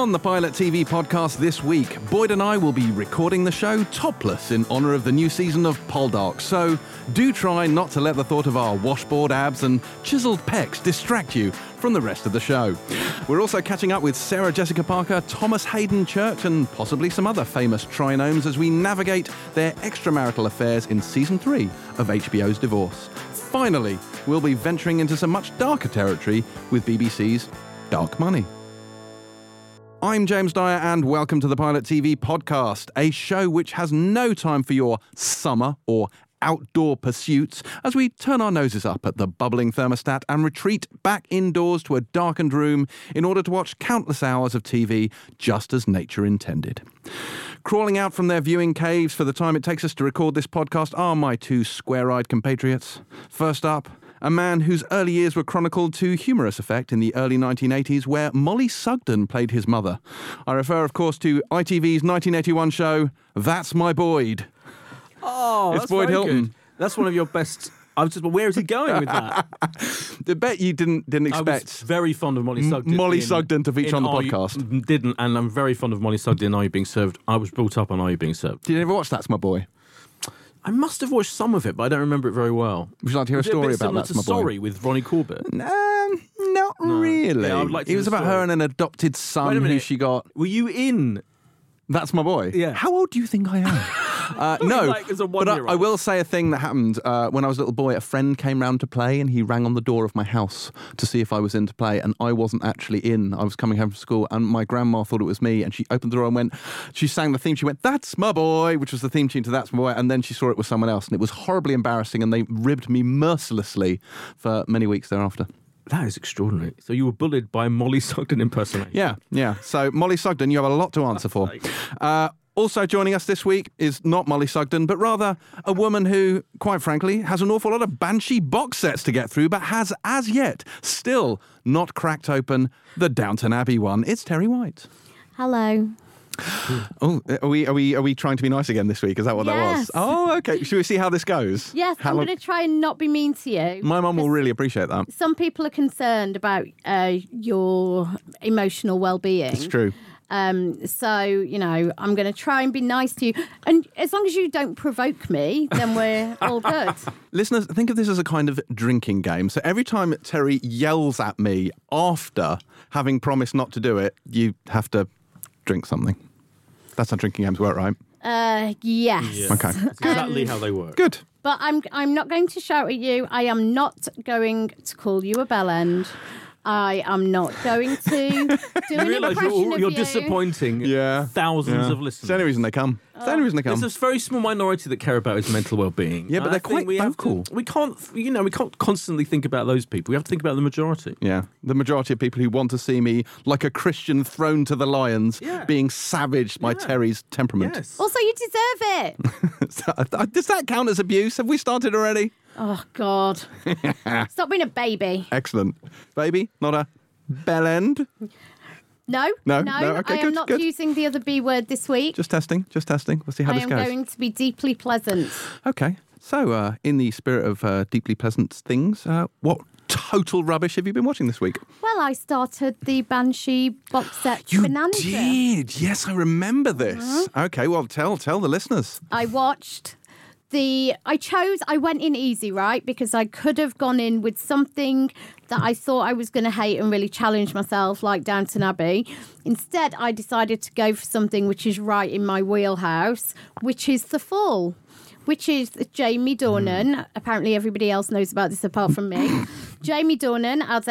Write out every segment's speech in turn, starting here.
On the Pilot TV podcast this week, Boyd and I will be recording the show topless in honour of the new season of Poldark, so do try not to let the thought of our washboard abs and chiselled pecs distract you from the rest of the show. We're also catching up with Sarah Jessica Parker, Thomas Hayden Church and possibly some other famous trinomes as we navigate their extramarital affairs in Season 3 of HBO's Divorce. Finally, we'll be venturing into some much darker territory with BBC's Dark Money. I'm James Dyer and welcome to the Pilot TV podcast, a show which has no time for your summer or outdoor pursuits as we turn our noses up at the bubbling thermostat and retreat back indoors to a darkened room in order to watch countless hours of TV just as nature intended. Crawling out from their viewing caves for the time it takes us to record this podcast are my two square-eyed compatriots. First up, a man whose early years were chronicled to humorous effect in the early 1980s, where Molly Sugden played his mother. I refer, of course, to ITV's 1981 show, That's My Boyd. Oh, it's that's Boyd very Hilton. Good. That's one of your best. Where is he going with that? I bet you didn't expect. I was very fond of Molly Sugden. Molly Sugden to feature on the podcast. Didn't, and I'm very fond of Molly Sugden in Are You Being Served. I was brought up on Are You Being Served. Did you ever watch That's My Boy? I must have watched some of it, but I don't remember it very well. Would you like to hear a story about That's My Boy? Sorry, with Ronnie Corbett. Not really. Yeah, I would like to it was about her and an adopted son who she got. Were you in? That's My Boy? Yeah. How old do you think I am? No, like as a but I will say a thing that happened when I was a little boy. A friend came round to play and he rang on the door of my house to see if I was in to play, and I wasn't actually in. I was coming home from school and my grandma thought it was me, and she opened the door and she sang the theme. She went, "That's My Boy," which was the theme tune to That's My Boy, and then she saw it was someone else, and it was horribly embarrassing, and they ribbed me mercilessly for many weeks thereafter. That is extraordinary. So you were bullied by a Molly Sugden impersonation. Yeah. So Molly Sugden, you have a lot to answer for. Also joining us this week is not Molly Sugden, but rather a woman who, quite frankly, has an awful lot of Banshee box sets to get through, but has, as yet, still not cracked open the Downton Abbey one. It's Terry White. Hello. Oh, are we trying to be nice again this week? Is that what that was? Oh, okay. Should we see how this goes? Yes, I'm going to try and not be mean to you. My mum will really appreciate that. Some people are concerned about your emotional well-being. It's true. So, I'm going to try and be nice to you. And as long as you don't provoke me, then we're all good. Listeners, think of this as a kind of drinking game. So every time Terry yells at me after having promised not to do it, you have to drink something. That's how drinking games work, right? Yes. Yeah. Okay. That's exactly how they work. Good. But I'm not going to shout at you. I am not going to call you a bellend. I am not going to do an impression of you're you. disappointing thousands of listeners. It's the only reason they come. There's this very small minority that care about his mental well-being. Yeah, but they're quite vocal. We can't constantly think about those people. We have to think about the majority. Yeah, the majority of people who want to see me like a Christian thrown to the lions, being savaged by Terry's temperament. Yes. Also, you deserve it. Does that count as abuse? Have we started already? Oh, God. Stop being a baby. Excellent. Baby, not a bellend? No. Okay, I am not good. using the other B word this week. Just testing. We'll see how this goes. I am going to be deeply pleasant. Okay. So, in the spirit of deeply pleasant things, what total rubbish have you been watching this week? Well, I started the Banshee box set You Bonanza. did? Yes, I remember this. Okay, well, tell the listeners. I watched... I went in easy, right? Because I could have gone in with something that I thought I was going to hate and really challenge myself, like Downton Abbey. Instead, I decided to go for something which is right in my wheelhouse, which is The Fall, which is Jamie Dornan. Apparently everybody else knows about this apart from me. Jamie Dornan as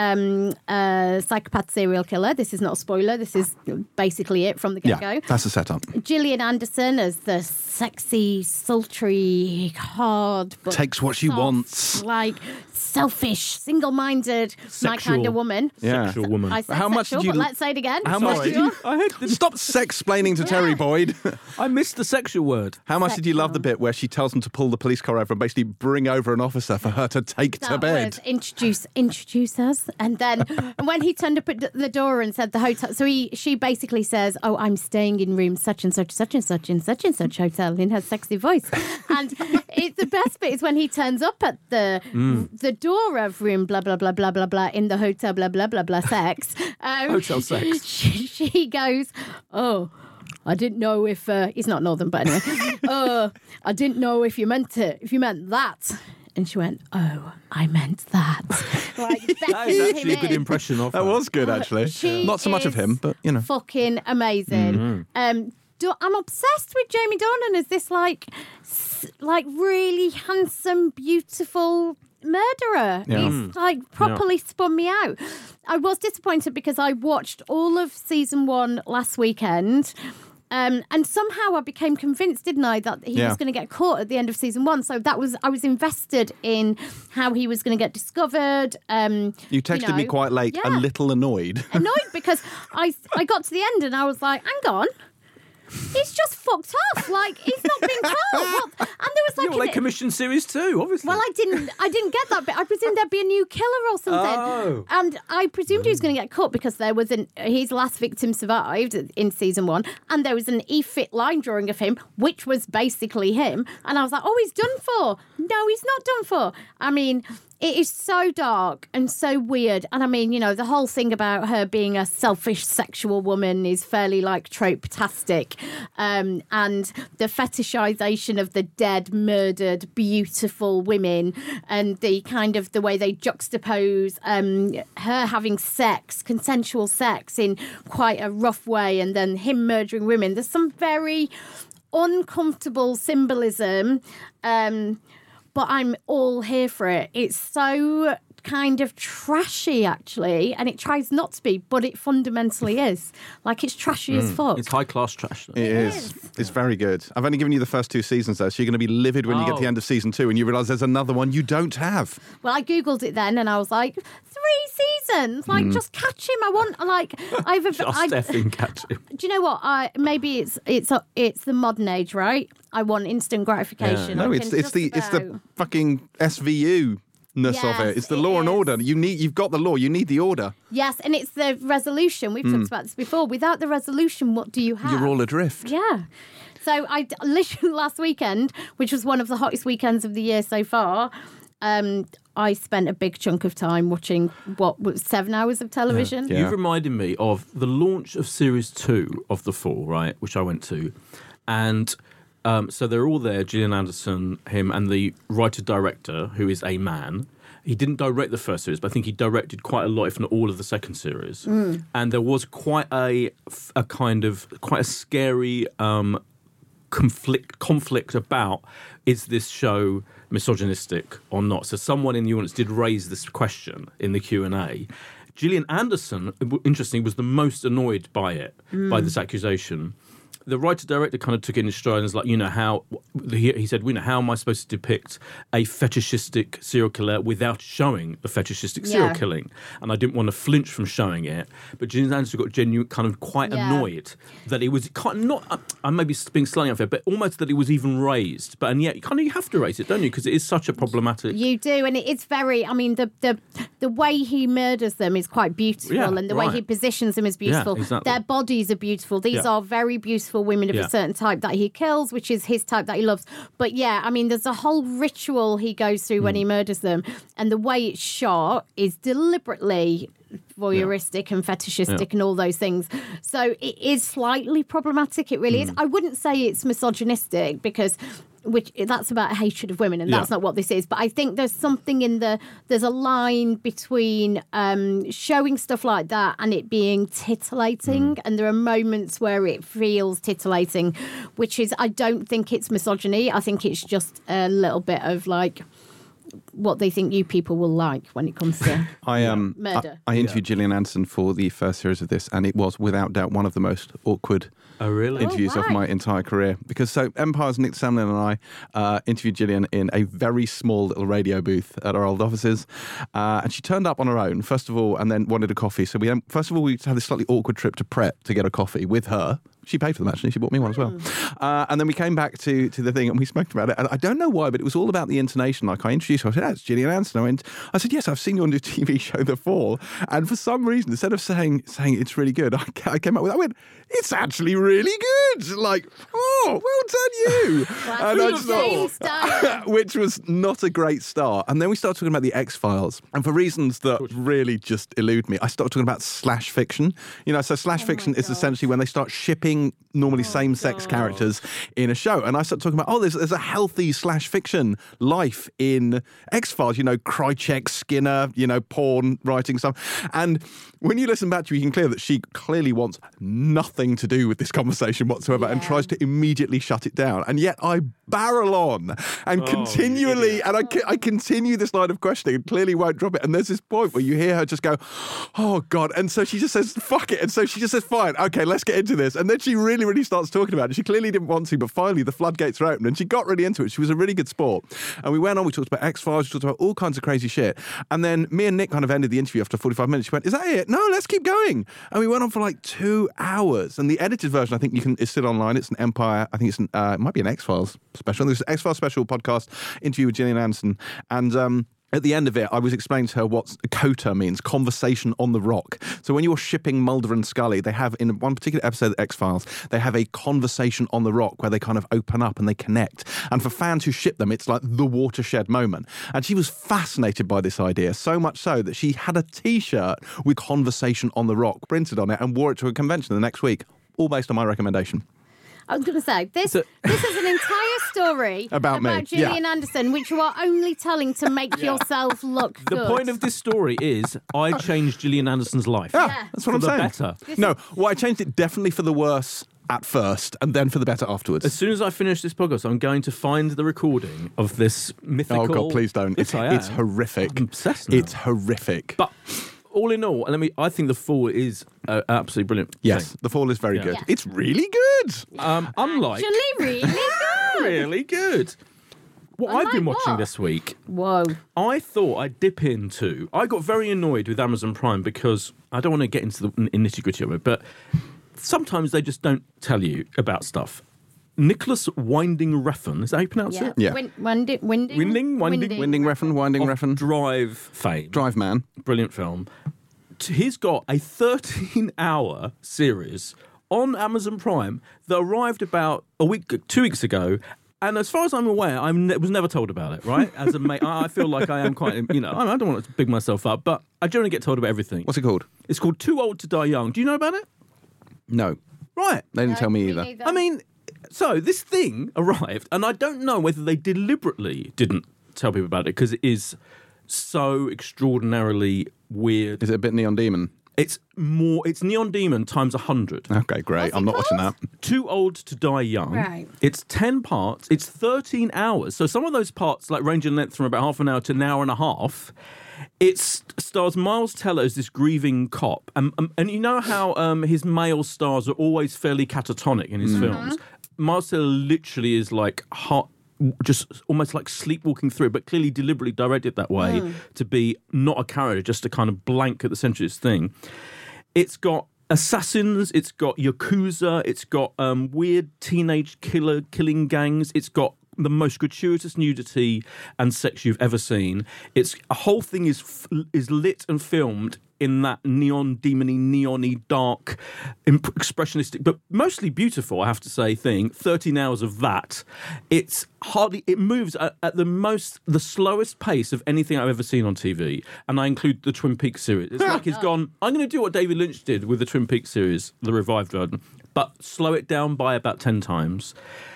a psychopath serial killer. This is not a spoiler. This is basically it from the get-go. Yeah, that's the setup. Gillian Anderson as the sexy, sultry, hard... but takes what she soft, wants. Like, selfish, single-minded, my kind of woman. Yeah. Sexual woman. I said How much sexual, did you- but let's say it again. How much did Sexual. you... I heard this. Stop sex-splaining to Terry Boyd. I missed the sexual word. How much did you love the bit where she tells them to pull the police car over and basically bring over an officer for her to take to That bed? was introduce us. And then when he turned up at the door and said the hotel, so she basically says, "Oh, I'm staying in room such and such, such and such, in such and such hotel," in her sexy voice. And the best bit is when he turns up at the door of room blah blah blah blah blah blah in the hotel blah blah blah blah sex. Hotel sex. She goes, "Oh, I didn't know if he's not Northern, but anyway. I didn't know if you meant that." And she went, "Oh, I meant that." Like, That is actually a good impression of her. That was good, actually. Not so much of him, but, you know. Fucking amazing. I'm obsessed with Jamie Dornan as this, like really handsome, beautiful murderer. Yeah. He's, like, properly spun me out. I was disappointed because I watched all of season 1 last weekend. And somehow I became convinced, didn't I, that he was going to get caught at the end of season 1. So I was invested in how he was going to get discovered. You texted me quite late, a little annoyed. Annoyed because I got to the end and I was like, hang on. He's just fucked off. Like, he's not been caught. And there was like... they commissioned series 2, obviously. Well, I didn't get that bit. I presumed there'd be a new killer or something. Oh. And I presumed he was going to get caught because there was his last victim survived in season 1, and there was an E-Fit line drawing of him, which was basically him. And I was like, oh, he's done for. No, he's not done for. I mean... It is so dark and so weird. And I mean, you know, the whole thing about her being a selfish sexual woman is fairly like trope-tastic. And the fetishization of the dead, murdered, beautiful women and the kind of the way they juxtapose her having sex, consensual sex in quite a rough way, and then him murdering women. There's some very uncomfortable symbolism. But I'm all here for it. It's so kind of trashy, actually, and it tries not to be, but it fundamentally is. Like, it's trashy as fuck. It's high-class trash. It is. It's very good. I've only given you the first 2 seasons, though, so you're going to be livid when you get to the end of season 2 and you realise there's another one you don't have. Well, I Googled it then, and I was like, 3 seasons? Like, just catch him. I want, like... Just effing catch him. Do you know what? Maybe it's the modern age, right? I want instant gratification. Yeah. No, it's the fucking SVU. Of it. It's the law and order. You've got the law, you need the order. Yes, and it's the resolution. We've talked about this before. Without the resolution, what do you have? You're all adrift. Yeah. So I literally last weekend, which was one of the hottest weekends of the year so far, I spent a big chunk of time watching 7 hours of television. You've reminded me of the launch of series 2 of The Fall, right, which I went to. And so they're all there, Gillian Anderson, him, and the writer-director, who is a man. He didn't direct the first series, but I think he directed quite a lot, if not all of the second series. And there was quite a scary conflict about, is this show misogynistic or not? So someone in the audience did raise this question in the Q&A. Gillian Anderson, interestingly, was the most annoyed by it, by this accusation. The writer-director kind of took it in his stride and was like, he said, how am I supposed to depict a fetishistic serial killer without showing a fetishistic serial killing? And I didn't want to flinch from showing it. But Gillian Anderson got genuine, kind of quite annoyed that it was kind of not, I may be being slightly unfair, but almost that it was even raised. And yet, you have to raise it, don't you? Because it is such a problematic... You do, and it's very, I mean, the way he murders them is quite beautiful, and the way he positions them is beautiful. Yeah, exactly. Their bodies are beautiful. These are very beautiful women of a certain type that he kills, which is his type that he loves. But I mean, there's a whole ritual he goes through when he murders them, and the way it's shot is deliberately voyeuristic and fetishistic and all those things. So it is slightly problematic. It really is. I wouldn't say it's misogynistic because that's about hatred of women, and that's not what this is. But I think there's something there's a line between showing stuff like that and it being titillating, and there are moments where it feels titillating, which is, I don't think it's misogyny. I think it's just a little bit of like what they think you people will like when it comes to murder. I interviewed Gillian Anderson for the first series of this, and it was without doubt one of the most awkward interviews of my entire career. Because Empire's Nick Samlin and I interviewed Gillian in a very small little radio booth at our old offices, and she turned up on her own first of all, and then wanted a coffee. So we had this slightly awkward trip to Pret to get a coffee with her. She paid for them, actually. She bought me one as well. And then we came back to the thing and we spoke about it. And I don't know why, but it was all about the intonation. Like I introduced her, I said, it's Gillian Anderson. I said, yes, I've seen you on your TV show, The Fall. And for some reason, instead of saying it's really good, I came up with, I went, it's actually really good. Like, oh, well done you. And I just thought, which was not a great start. And then we started talking about the X-Files. And for reasons that really just elude me, I started talking about slash fiction. So slash fiction is essentially when they start shipping normally same-sex characters in a show. And I started talking about, there's a healthy slash fiction life in X-Files. Krychek, Skinner, porn, writing stuff. And when you listen back to it, you can clear that she clearly wants nothing to do with this conversation whatsoever and tries to immediately shut it down. And yet I barrel on and continually, and I continue this line of questioning and clearly won't drop it. And there's this point where you hear her just go, oh God. And so she just says, fuck it. And so she just says, fine, okay, let's get into this. And then she really, really starts talking about it. She clearly didn't want to, but finally the floodgates are open and she got really into it. She was a really good sport. And we went on, we talked about X-Files, we talked about all kinds of crazy shit. And then me and Nick kind of ended the interview after 45 minutes. She went, is that it? No, let's keep going. And we went on for like 2 hours. And the edited version, I think is still online. It's an Empire. I think it's it might be an X-Files special. There's an X-Files special podcast interview with Gillian Anderson. And at the end of it, I was explaining to her what COTA means, conversation on the rock. So when you're shipping Mulder and Scully, they have, in one particular episode of X-Files, they have a conversation on the rock where they kind of open up and they connect. And for fans who ship them, it's like the watershed moment. And she was fascinated by this idea, so much so that she had a T-shirt with conversation on the rock printed on it and wore it to a convention the next week, all based on my recommendation. I was going to say, this is an entire story about Gillian Anderson, which you are only telling to make yourself look good. The point of this story is I changed Gillian Anderson's life. Yeah, that's what I'm saying. Better. I changed it definitely for the worse at first and then for the better afterwards. As soon as I finish this podcast, I'm going to find the recording of this mythical... Oh, God, please don't. It's horrific. I'm obsessed now. It's horrific. But... all in all, I think The Fall is absolutely brilliant. Yes, The Fall is very good. Yeah. It's really good. Unlike... actually really good. Really good. What I've been watching this week... Whoa. I thought I'd dip into... I got very annoyed with Amazon Prime because I don't want to get into the nitty-gritty of it, but sometimes they just don't tell you about stuff. Nicholas Winding Refn, is that how you pronounce it? Yeah. Winding Refn. Drive fame. Drive Man. Brilliant film. He's got a 13-hour series on Amazon Prime that arrived about 2 weeks ago. And as far as I'm aware, I was never told about it, right? As a mate, I feel like I am quite, I don't want to big myself up, but I generally get told about everything. What's it called? It's called Too Old to Die Young. Do you know about it? No. Right. They didn't tell me either. I mean... So this thing arrived, and I don't know whether they deliberately didn't tell people about it because it is so extraordinarily weird. Is it a bit Neon Demon? It's Neon Demon times 100. Okay, great. I'm not watching that. Too Old to Die Young. Right. It's 10 parts. It's 13 hours. So some of those parts range in length from about half an hour to an hour and a half. It stars Miles Teller as this grieving cop. And you know how his male stars are always fairly catatonic in his films? Miles Teller literally is like just almost like sleepwalking through, but clearly deliberately directed that way to be not a character, just a kind of blank at the centre of this thing. It's got assassins, it's got Yakuza, it's got weird teenage killing gangs, it's got the most gratuitous nudity and sex you've ever seen. It's a whole thing is lit and filmed in that neon-y, dark, expressionistic, but mostly beautiful, I have to say, thing. 13 hours of that. It moves at the slowest pace of anything I've ever seen on TV, and I include the Twin Peaks series. It's like he's gone, I'm going to do what David Lynch did with the Twin Peaks series, the revived version, but slow it down by about 10 times.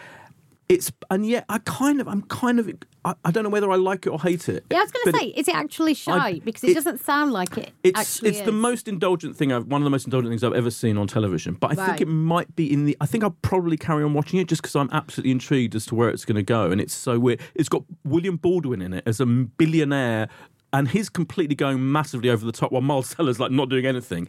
And yet I don't know whether I like it or hate it. Yeah, I was going to say, is it actually shite? Because it doesn't sound like it. It's the most indulgent thing one of the most indulgent things I've ever seen on television. But I think it might be I think I'll probably carry on watching it just because I'm absolutely intrigued as to where it's going to go. And it's so weird. It's got William Baldwin in it as a billionaire. And he's completely going massively over the top while Miles Teller's like not doing anything.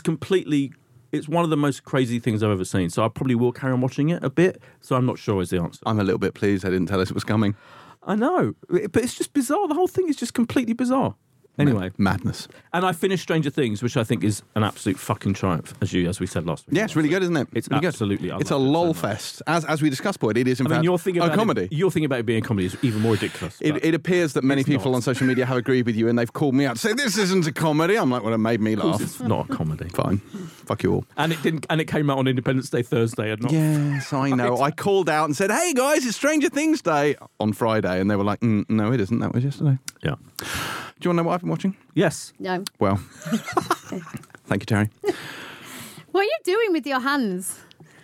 It's one of the most crazy things I've ever seen. So I probably will carry on watching it a bit. So I'm not sure is the answer. I'm a little bit pleased they didn't tell us it was coming. I know. But it's just bizarre. The whole thing is just completely bizarre. Anyway. Madness. And I finished Stranger Things, which I think is an absolute fucking triumph, as we said last week. Yeah, it's really good, isn't it? It's really absolutely. It's a lol fest. As we discussed, Boyd, it is in fact your thing about a comedy. Your thing about it being a comedy is even more ridiculous. It appears that many It's people not. on social media have agreed with you, and they've called me out to say this isn't a comedy. I'm like, well, it made me laugh. It's not a comedy. Fine, fuck you all. And it didn't. And it came out on Independence Day Thursday, and not. Yes, I know. I called out and said, "Hey guys, it's Stranger Things Day" on Friday, and they were like, "No, it isn't. That was yesterday." Yeah. Do you want to know what I've been watching? Yes. No. Well, thank you, Terry. What are you doing with your hands?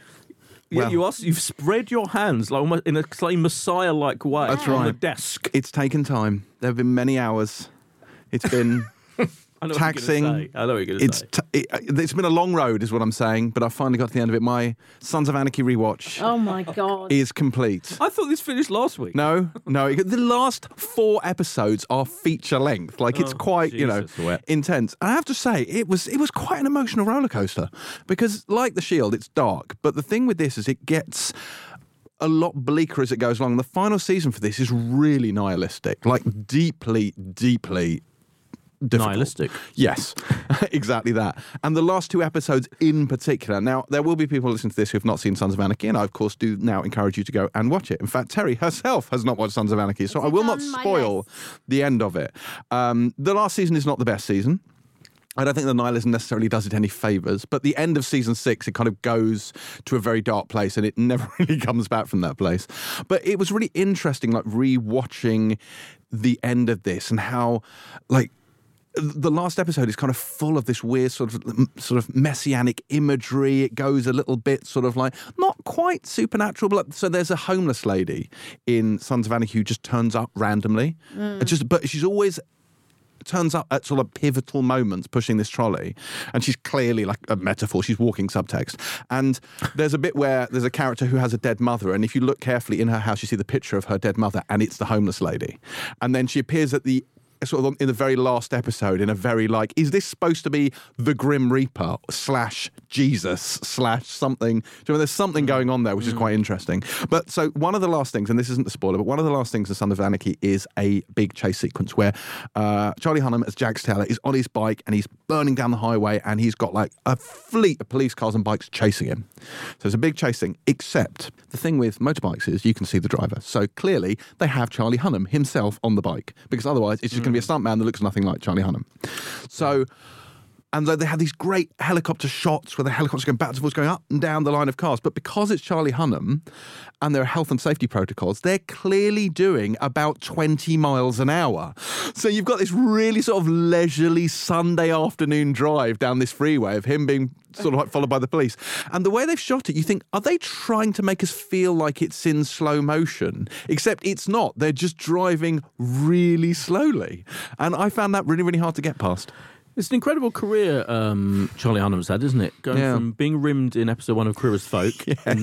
Yeah, Well- you've spread your hands like almost in a slightly Messiah-like way. That's on right. the desk. It's taken time. There have been many hours. It's been I know taxing. What you're gonna say. I know what you're going to say. It's been a long road, is what I'm saying. But I finally got to the end of it. My Sons of Anarchy rewatch Oh my God. is complete. I thought this finished last week. No. The last 4 episodes are feature length. Like it's Oh, quite, Jesus, wet. intense. And I have to say, it was quite an emotional roller coaster because, like The Shield, it's dark. But the thing with this is it gets a lot bleaker as it goes along. The final season for this is really nihilistic, like deeply, deeply difficult. Nihilistic. Yes, exactly that. And the last 2 episodes in particular. Now, there will be people listening to this who have not seen Sons of Anarchy, and I, of course, do now encourage you to go and watch it. In fact, Terry herself has not watched Sons of Anarchy, so I will not on my spoil list? the end of it. The last season is not the best season. I don't think the nihilism necessarily does it any favours, but the end of season 6, it kind of goes to a very dark place and it never really comes back from that place. But it was really interesting, like, re-watching the end of this and how, like, the last episode is kind of full of this weird sort of messianic imagery. It goes a little bit sort of like, not quite supernatural, but so there's a homeless lady in Sons of Anarchy who just turns up randomly. But she's always turns up at sort of pivotal moments pushing this trolley, and she's clearly like a metaphor. She's walking subtext. And there's a bit where there's a character who has a dead mother, and if you look carefully in her house, you see the picture of her dead mother, and it's the homeless lady. And then she appears at the sort of in the very last episode in a very like, is this supposed to be the Grim Reaper / Jesus / something? Do you know, there's something going on there which is quite interesting. But so one of the last things, and this isn't a spoiler, but one of the last things in Sons of Anarchy is a big chase sequence where Charlie Hunnam as Jax Taylor is on his bike and he's burning down the highway and he's got like a fleet of police cars and bikes chasing him. So it's a big chase thing, except the thing with motorbikes is you can see the driver. So clearly they have Charlie Hunnam himself on the bike, because otherwise it's just going to be a stuntman that looks nothing like Charlie Hunnam. So, and they had these great helicopter shots where the helicopters going backwards and forwards, going up and down the line of cars. But because it's Charlie Hunnam and there are health and safety protocols, they're clearly doing about 20 miles an hour. So you've got this really sort of leisurely Sunday afternoon drive down this freeway of him being sort of like followed by the police. And the way they've shot it, you think, are they trying to make us feel like it's in slow motion? Except it's not. They're just driving really slowly. And I found that really, really hard to get past. It's an incredible career Charlie Hunnam's had, isn't it? Going from being rimmed in episode 1 of Queer as Folk in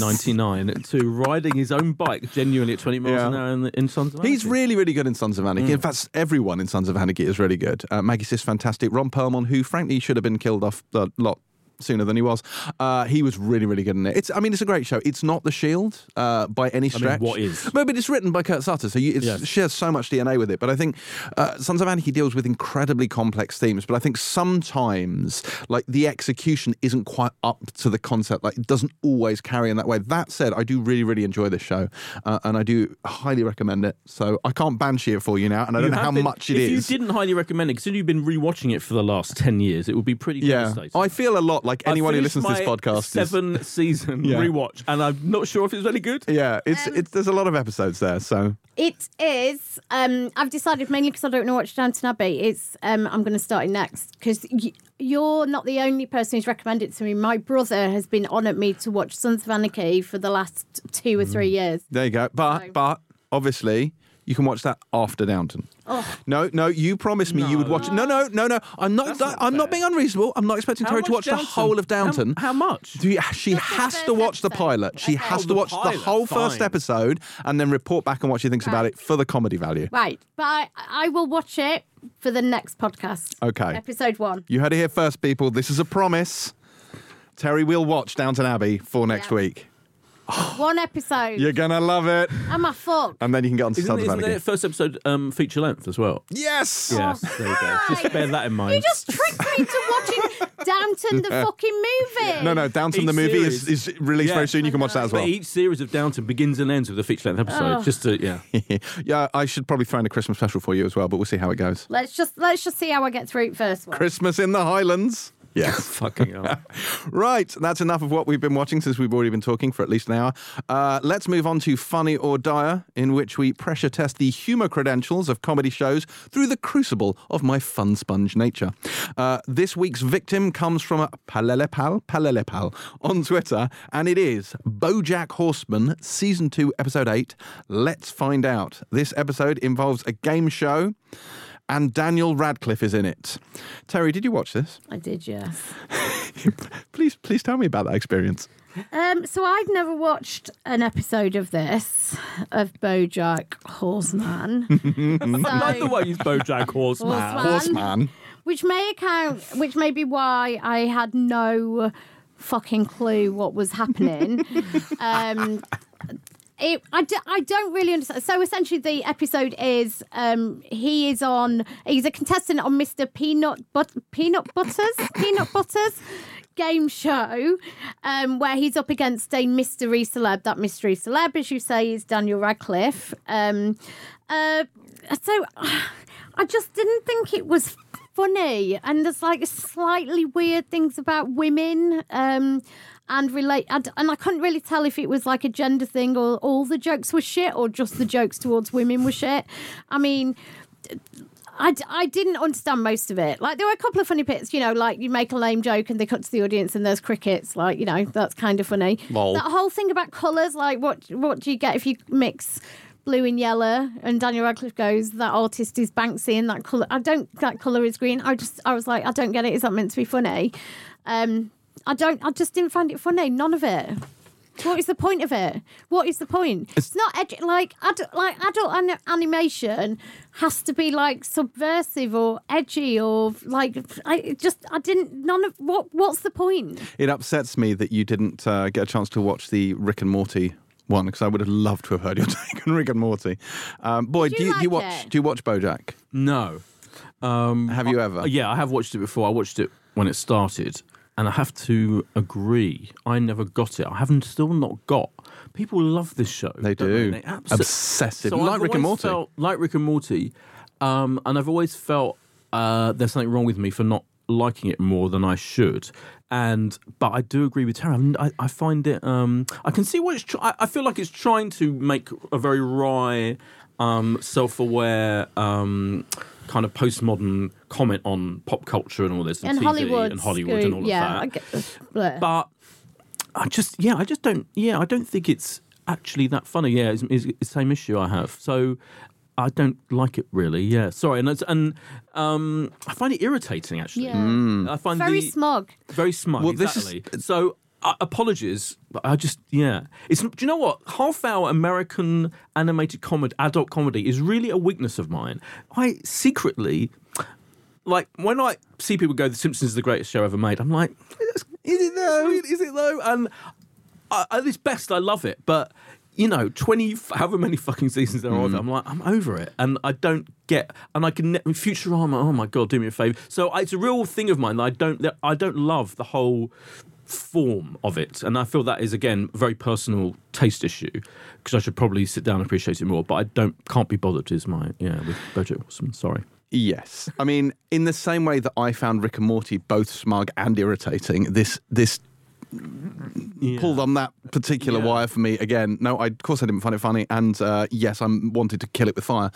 1999 to riding his own bike genuinely at 20 miles an hour in Sons of Anarchy. He's really, really good in Sons of Anarchy. In fact, everyone in Sons of Anarchy is really good. Maggie Sis, fantastic. Ron Perlman, who frankly should have been killed off a lot sooner than he was. He was really, really good in it. It's a great show. It's not The Shield by any stretch. what is? But it's written by Kurt Sutter, so it shares so much DNA with it. But I think Sons of Anarchy deals with incredibly complex themes, but I think sometimes like the execution isn't quite up to the concept. Like it doesn't always carry in that way. That said, I do really, really enjoy this show, and I do highly recommend it. So I can't banshee it for you now, and I don't know how much it is. If you didn't highly recommend it, considering you've been rewatching it for the last 10 years, it would be pretty devastating. I feel a lot like anyone who listens to this podcast. 7-season rewatch, and I'm not sure if it's any good. Yeah, it's there's a lot of episodes there, so It is. I've decided mainly because I don't know what Downton Abbey. It's. I'm going to start it next because you're not the only person who's recommended it to me. My brother has been on at me to watch Sons of Anarchy for the last 2 or 3 years. there you go. But obviously you can watch that after Downton. Oh. No, you promised me you would watch it. No. I'm not being unreasonable. I'm not expecting Terry to watch the whole of Downton. How much? She has to watch the pilot. She has to the watch the pilot, whole first fine. episode and then report back on what she thinks about it for the comedy value. Right, but I will watch it for the next podcast. Okay. Episode 1. You heard it here first, people. This is a promise. Terry will watch Downton Abbey for next week. One episode. You're going to love it. Am I fucked? And then you can get on to Isn't Sons of the Anarchy. first episode feature length as well? Yes! Yes, there you go. Just bear that in mind. You just tricked me into watching Downton the fucking movie. No, Downton Each the movie series. is released very soon. You can watch that as well. But each series of Downton begins and ends with a feature length episode. Just to, yeah. Yeah, I should probably throw in a Christmas special for you as well, but we'll see how it goes. Let's just see how I get through it first. Christmas in the Highlands. Yes. Fucking hell. Right, that's enough of what we've been watching since we've already been talking for at least an hour. Let's move on to Funny or Dire, in which we pressure test the humour credentials of comedy shows through the crucible of my fun sponge nature. This week's victim comes from Palelepal on Twitter, and it is BoJack Horseman, Season 2, Episode 8. Let's find out. This episode involves a game show, and Daniel Radcliffe is in it. Terry, did you watch this? I did, yes. Please tell me about that experience. So I've never watched an episode of this, of BoJack Horseman. I like the way you BoJack Horseman. Horseman. Which may be why I had no fucking clue what was happening. I don't really understand. So essentially, the episode is he's a contestant on Mr. Peanut Butter's game show, where he's up against a mystery celeb. That mystery celeb, as you say, is Daniel Radcliffe. So I just didn't think it was funny, and there's like slightly weird things about women. And I couldn't really tell if it was like a gender thing or all the jokes were shit or just the jokes towards women were shit. I mean, I didn't understand most of it. Like, there were a couple of funny bits, you know, like you make a lame joke and they cut to the audience and there's crickets. Like, you know, that's kind of funny. Lol. That whole thing about colours, like what do you get if you mix blue and yellow? And Daniel Radcliffe goes, that artist is Banksy and that colour is green. I was like, I don't get it. Is that meant to be funny? I just didn't find it funny. None of it. What is the point of it? What is the point? It's not adult animation has to be like subversive or edgy or like what's the point? It upsets me that you didn't get a chance to watch the Rick and Morty one, because I would have loved to have heard your take on Rick and Morty. Boy, do you watch BoJack? No. Have you ever? Yeah, I have watched it before. I watched it when it started. And I have to agree, I never got it. I haven't still not got. People love this show. They do. Obsessive. So like Rick and Morty. Like Rick and Morty. And I've always felt there's something wrong with me for not liking it more than I should. But I do agree with Tara. I find it. I can see what it's. I feel like it's trying to make a very wry, self-aware, kind of postmodern comment on pop culture and all this, and TV Hollywood and Hollywood and all of that. But I don't think it's actually that funny. Yeah, it's the same issue I have. So I don't like it really. Yeah, sorry, and I find it irritating actually. Yeah. I find very smug. Very smug. Well, exactly. So. Apologies, but do you know what? Half-hour American animated comedy, adult comedy, is really a weakness of mine. I secretly, like, when I see people go, "The Simpsons is the greatest show ever made," I'm like, "Is it though? Is it though?" And at its best, I love it, but you know, 20, however many fucking seasons there are of it, I'm like, I'm over it, and I don't get, and I can Futurama. Oh my god, do me a favor. So it's a real thing of mine that I don't love the whole form of it, and I feel that is again a very personal taste issue, because I should probably sit down and appreciate it more, but I can't be bothered with BoJack Horseman. Sorry. Yes, I mean, in the same way that I found Rick and Morty both smug and irritating, this pulled on that particular wire for me again. No, of course I didn't find it funny, and yes, I wanted to kill it with fire.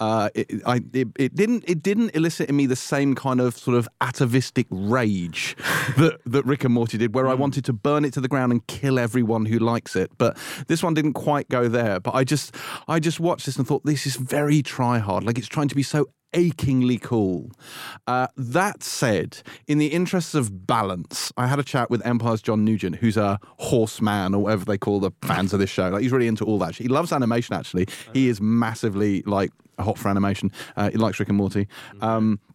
It didn't elicit in me the same kind of sort of atavistic rage that Rick and Morty did, where I wanted to burn it to the ground and kill everyone who likes it. But this one didn't quite go there. But I just watched this and thought, this is very try hard. Like, it's trying to be so achingly cool. That said, in the interests of balance, I had a chat with Empire's John Nugent, who's a horseman or whatever they call the fans of this show. Like, he's really into all that. He loves animation, actually. He is massively, like, hot for animation. He likes Rick and Morty.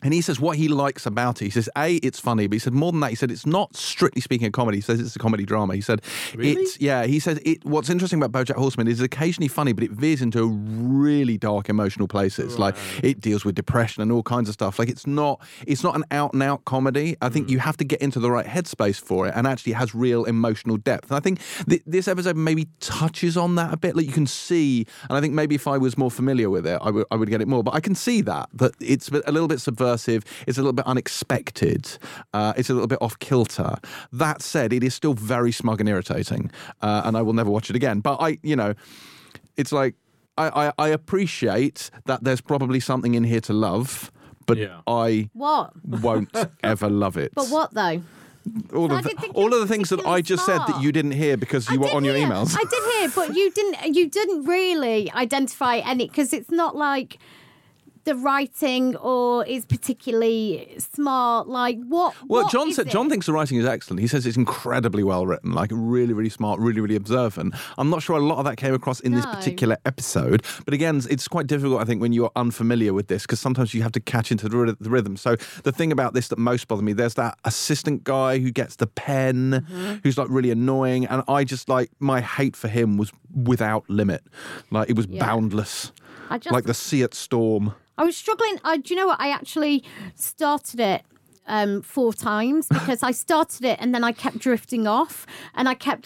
And he says what he likes about it. He says, A, it's funny, but he said more than that. He said it's not strictly speaking a comedy. He says it's a comedy drama. He said, Really? he said what's interesting about BoJack Horseman is it's occasionally funny, but it veers into really dark emotional places. Like it deals with depression and all kinds of stuff. Like it's not an out and out comedy. I think you have to get into the right headspace for it, and actually it has real emotional depth. And I think this episode maybe touches on that a bit. Like you can see, and I think maybe if I was more familiar with it, I would get it more. But I can see that it's a little bit subversive. It's a little bit unexpected. It's a little bit off kilter. That said, it is still very smug and irritating, and I will never watch it again. But it's like I appreciate that there's probably something in here to love, but I won't ever love it. But what though? All of the things that I just said that you didn't hear because you were on your emails. I did hear, but you didn't really identify any, because it's not like the writing or is particularly smart. Like what? Well, what John is said it? John thinks the writing is excellent. He says it's incredibly well written, like really, really smart, really, really observant. I'm not sure a lot of that came across in this particular episode, but again, it's quite difficult, I think, when you're unfamiliar with this, because sometimes you have to catch into the rhythm. So the thing about this that most bothered me, there's that assistant guy who gets the pen, who's like really annoying, and I just my hate for him was without limit. Like it was boundless, like the sea at storm. I was struggling. Do you know what? I actually started it 4 times because I started it and then I kept drifting off, and I kept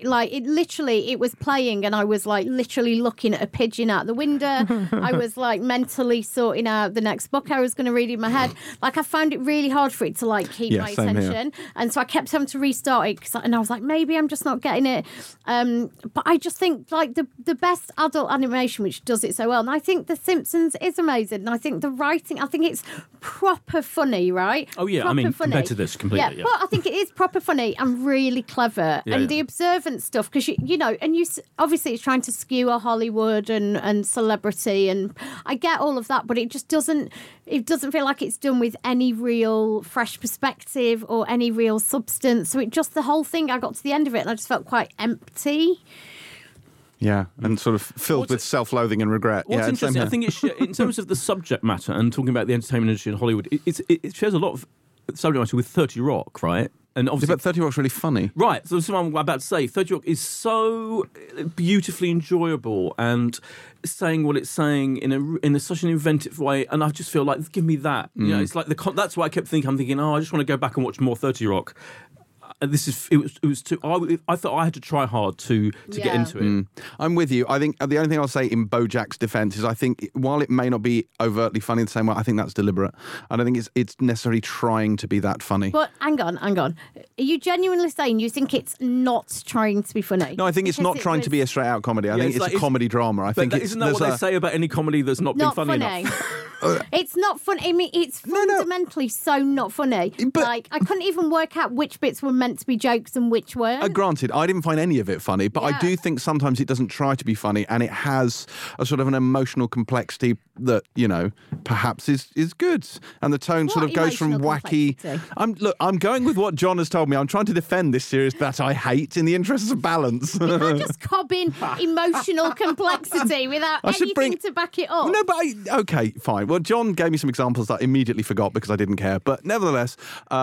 it was playing and I was like literally looking at a pigeon out the window. I was like mentally sorting out the next book I was going to read in my head. Like I found it really hard for it to like keep my attention, and so I kept having to restart it and I was like, maybe I'm just not getting it. But I just think like the best adult animation which does it so well, and I think The Simpsons is amazing, and I think the writing, I think it's proper funny, right? Oh yeah, proper I mean, funny. compared to this, completely. Yeah, but I think it is proper funny and really clever, and the observant stuff, because you know, and obviously it's trying to skew a Hollywood and celebrity, and I get all of that, but it just doesn't feel like it's done with any real fresh perspective or any real substance. So the whole thing, I got to the end of it and I just felt quite empty. Yeah, and sort of filled with self-loathing and regret. What's interesting, I think in terms of the subject matter and talking about the entertainment industry in Hollywood, it shares a lot of subject matter with 30 Rock, right? And obviously, but 30 Rock's really funny. Right, so that's what I'm about to say. 30 Rock is so beautifully enjoyable and saying what it's saying in such an inventive way, and I just feel like, give me that. You know, it's like that's why I kept thinking, I just want to go back and watch more 30 Rock. It was too. I thought I had to try hard to get into it. I'm with you. I think the only thing I'll say in BoJack's defence is I think while it may not be overtly funny the same way, I think that's deliberate. I don't think it's necessarily trying to be that funny. But hang on. Are you genuinely saying you think it's not trying to be funny? No, I think it's not trying to be a straight out comedy. I think it's a comedy drama. I think isn't that what they say about any comedy that's not been funny enough? It's not funny. I mean, it's fundamentally so not funny. But like I couldn't even work out which bits were meant to be jokes and which weren't. Granted, I didn't find any of it funny, but I do think sometimes it doesn't try to be funny, and it has a sort of an emotional complexity that, you know, perhaps is good. And the tone sort of goes from wacky. I'm going with what John has told me. I'm trying to defend this series that I hate in the interests of balance. You can't just cob in emotional complexity without anything to back it up. No, but okay, fine. Well, John gave me some examples that I immediately forgot because I didn't care. But nevertheless,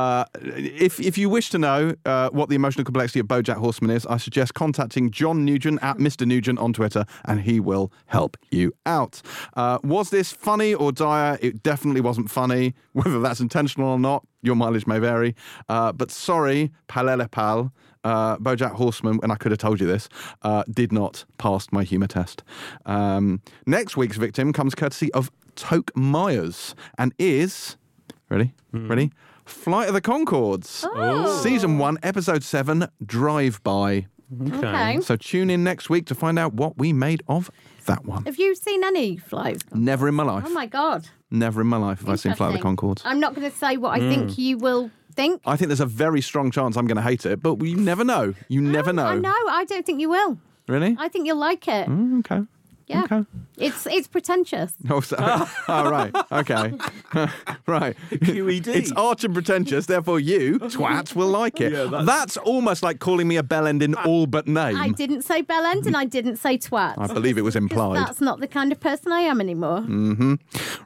if you wish to know what the emotional complexity of BoJack Horseman is, I suggest contacting John Nugent at Mr. Nugent on Twitter, and he will help you out. Was this funny or dire? It definitely wasn't funny. Whether that's intentional or not, your mileage may vary. But sorry, Palele Pal, BoJack Horseman, and I could have told you this, did not pass my humour test. Next week's victim comes courtesy of Toke Myers and is... Ready? Flight of the Conchords. Oh. Season 1, Episode 7, Drive-By. Okay. So tune in next week to find out what we made of that one. Have you seen any flights? Never in my life. Oh my God. Never in my life have I seen Flight of the Conchords. I'm not going to say what I think you will think. I think there's a very strong chance I'm going to hate it, but you never know. You never know. I know. I don't think you will. Really? I think you'll like it. Okay. Yeah. Okay. It's pretentious. Oh, right. Okay. Right. QED. It's arch and pretentious, therefore you, twat, will like it. Yeah, that's almost like calling me a bell-ending all but name. I didn't say bell end and I didn't say twat. I believe it was implied. That's not the kind of person I am anymore.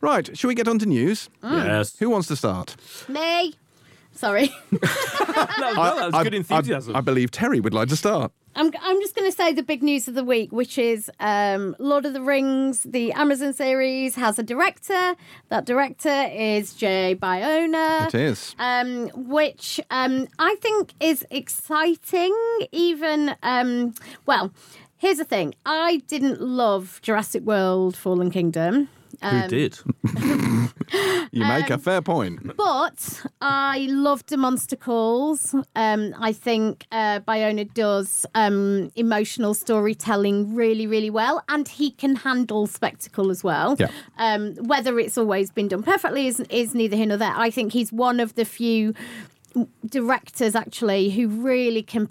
Right, shall we get on to news? Yes. Who wants to start? Me. Sorry. that was good enthusiasm. I believe Terry would like to start. I'm just going to say the big news of the week, which is Lord of the Rings, the Amazon series, has a director. That director is Jay Bayona. It is. Which I think is exciting. Even, well, here's the thing. I didn't love Jurassic World Fallen Kingdom. Who did? You make a fair point. But I loved the Monster Calls. I think Bayona does emotional storytelling really, really well, and he can handle spectacle as well. Yeah. Whether it's always been done perfectly is neither here nor there. I think he's one of the few directors actually who really can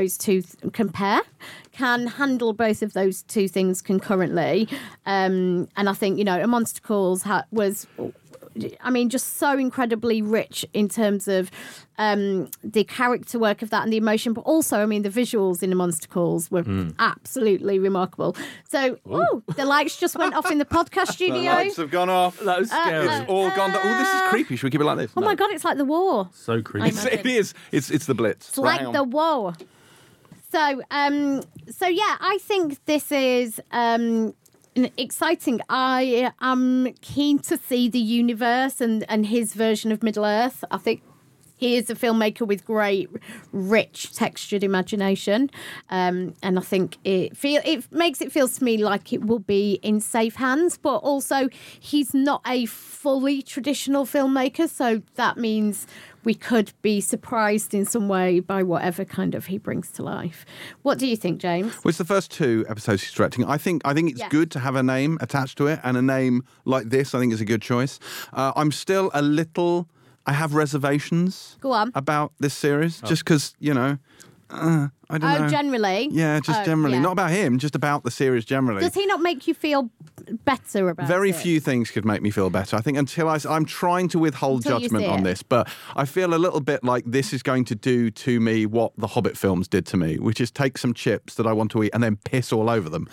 handle both of those two things concurrently, and I think A Monster Calls was just so incredibly rich in terms of the character work of that and the emotion, but also, the visuals in The Monster Calls were absolutely remarkable. So, the lights just went off in the podcast studio. The lights have gone off. That was scary. It's all gone. This is creepy. Should we keep it like this? Oh my God, it's like the war. So creepy. It is. It's the Blitz. It's like the war. So yeah, I think this is exciting. I am keen to see the universe and his version of Middle Earth. I think he is a filmmaker with great, rich, textured imagination, and I think it makes it feel to me like it will be in safe hands. But also, he's not a fully traditional filmmaker, so that means we could be surprised in some way by whatever kind of he brings to life. What do you think, James? Well, it's the first 2 episodes he's directing. I think it's good to have a name attached to it, and a name like this, I think, is a good choice. I'm still I have reservations. Go on. About this series, just because, I don't know. Generally? Yeah, just generally. Yeah. Not about him, just about the series generally. Does he not make you feel better about Very it? few things could make me feel better. I think until I'm trying to withhold Until you judgment see on it. this, but I feel a little bit like this is going to do to me what the Hobbit films did to me, which is take some chips that I want to eat and then piss all over them.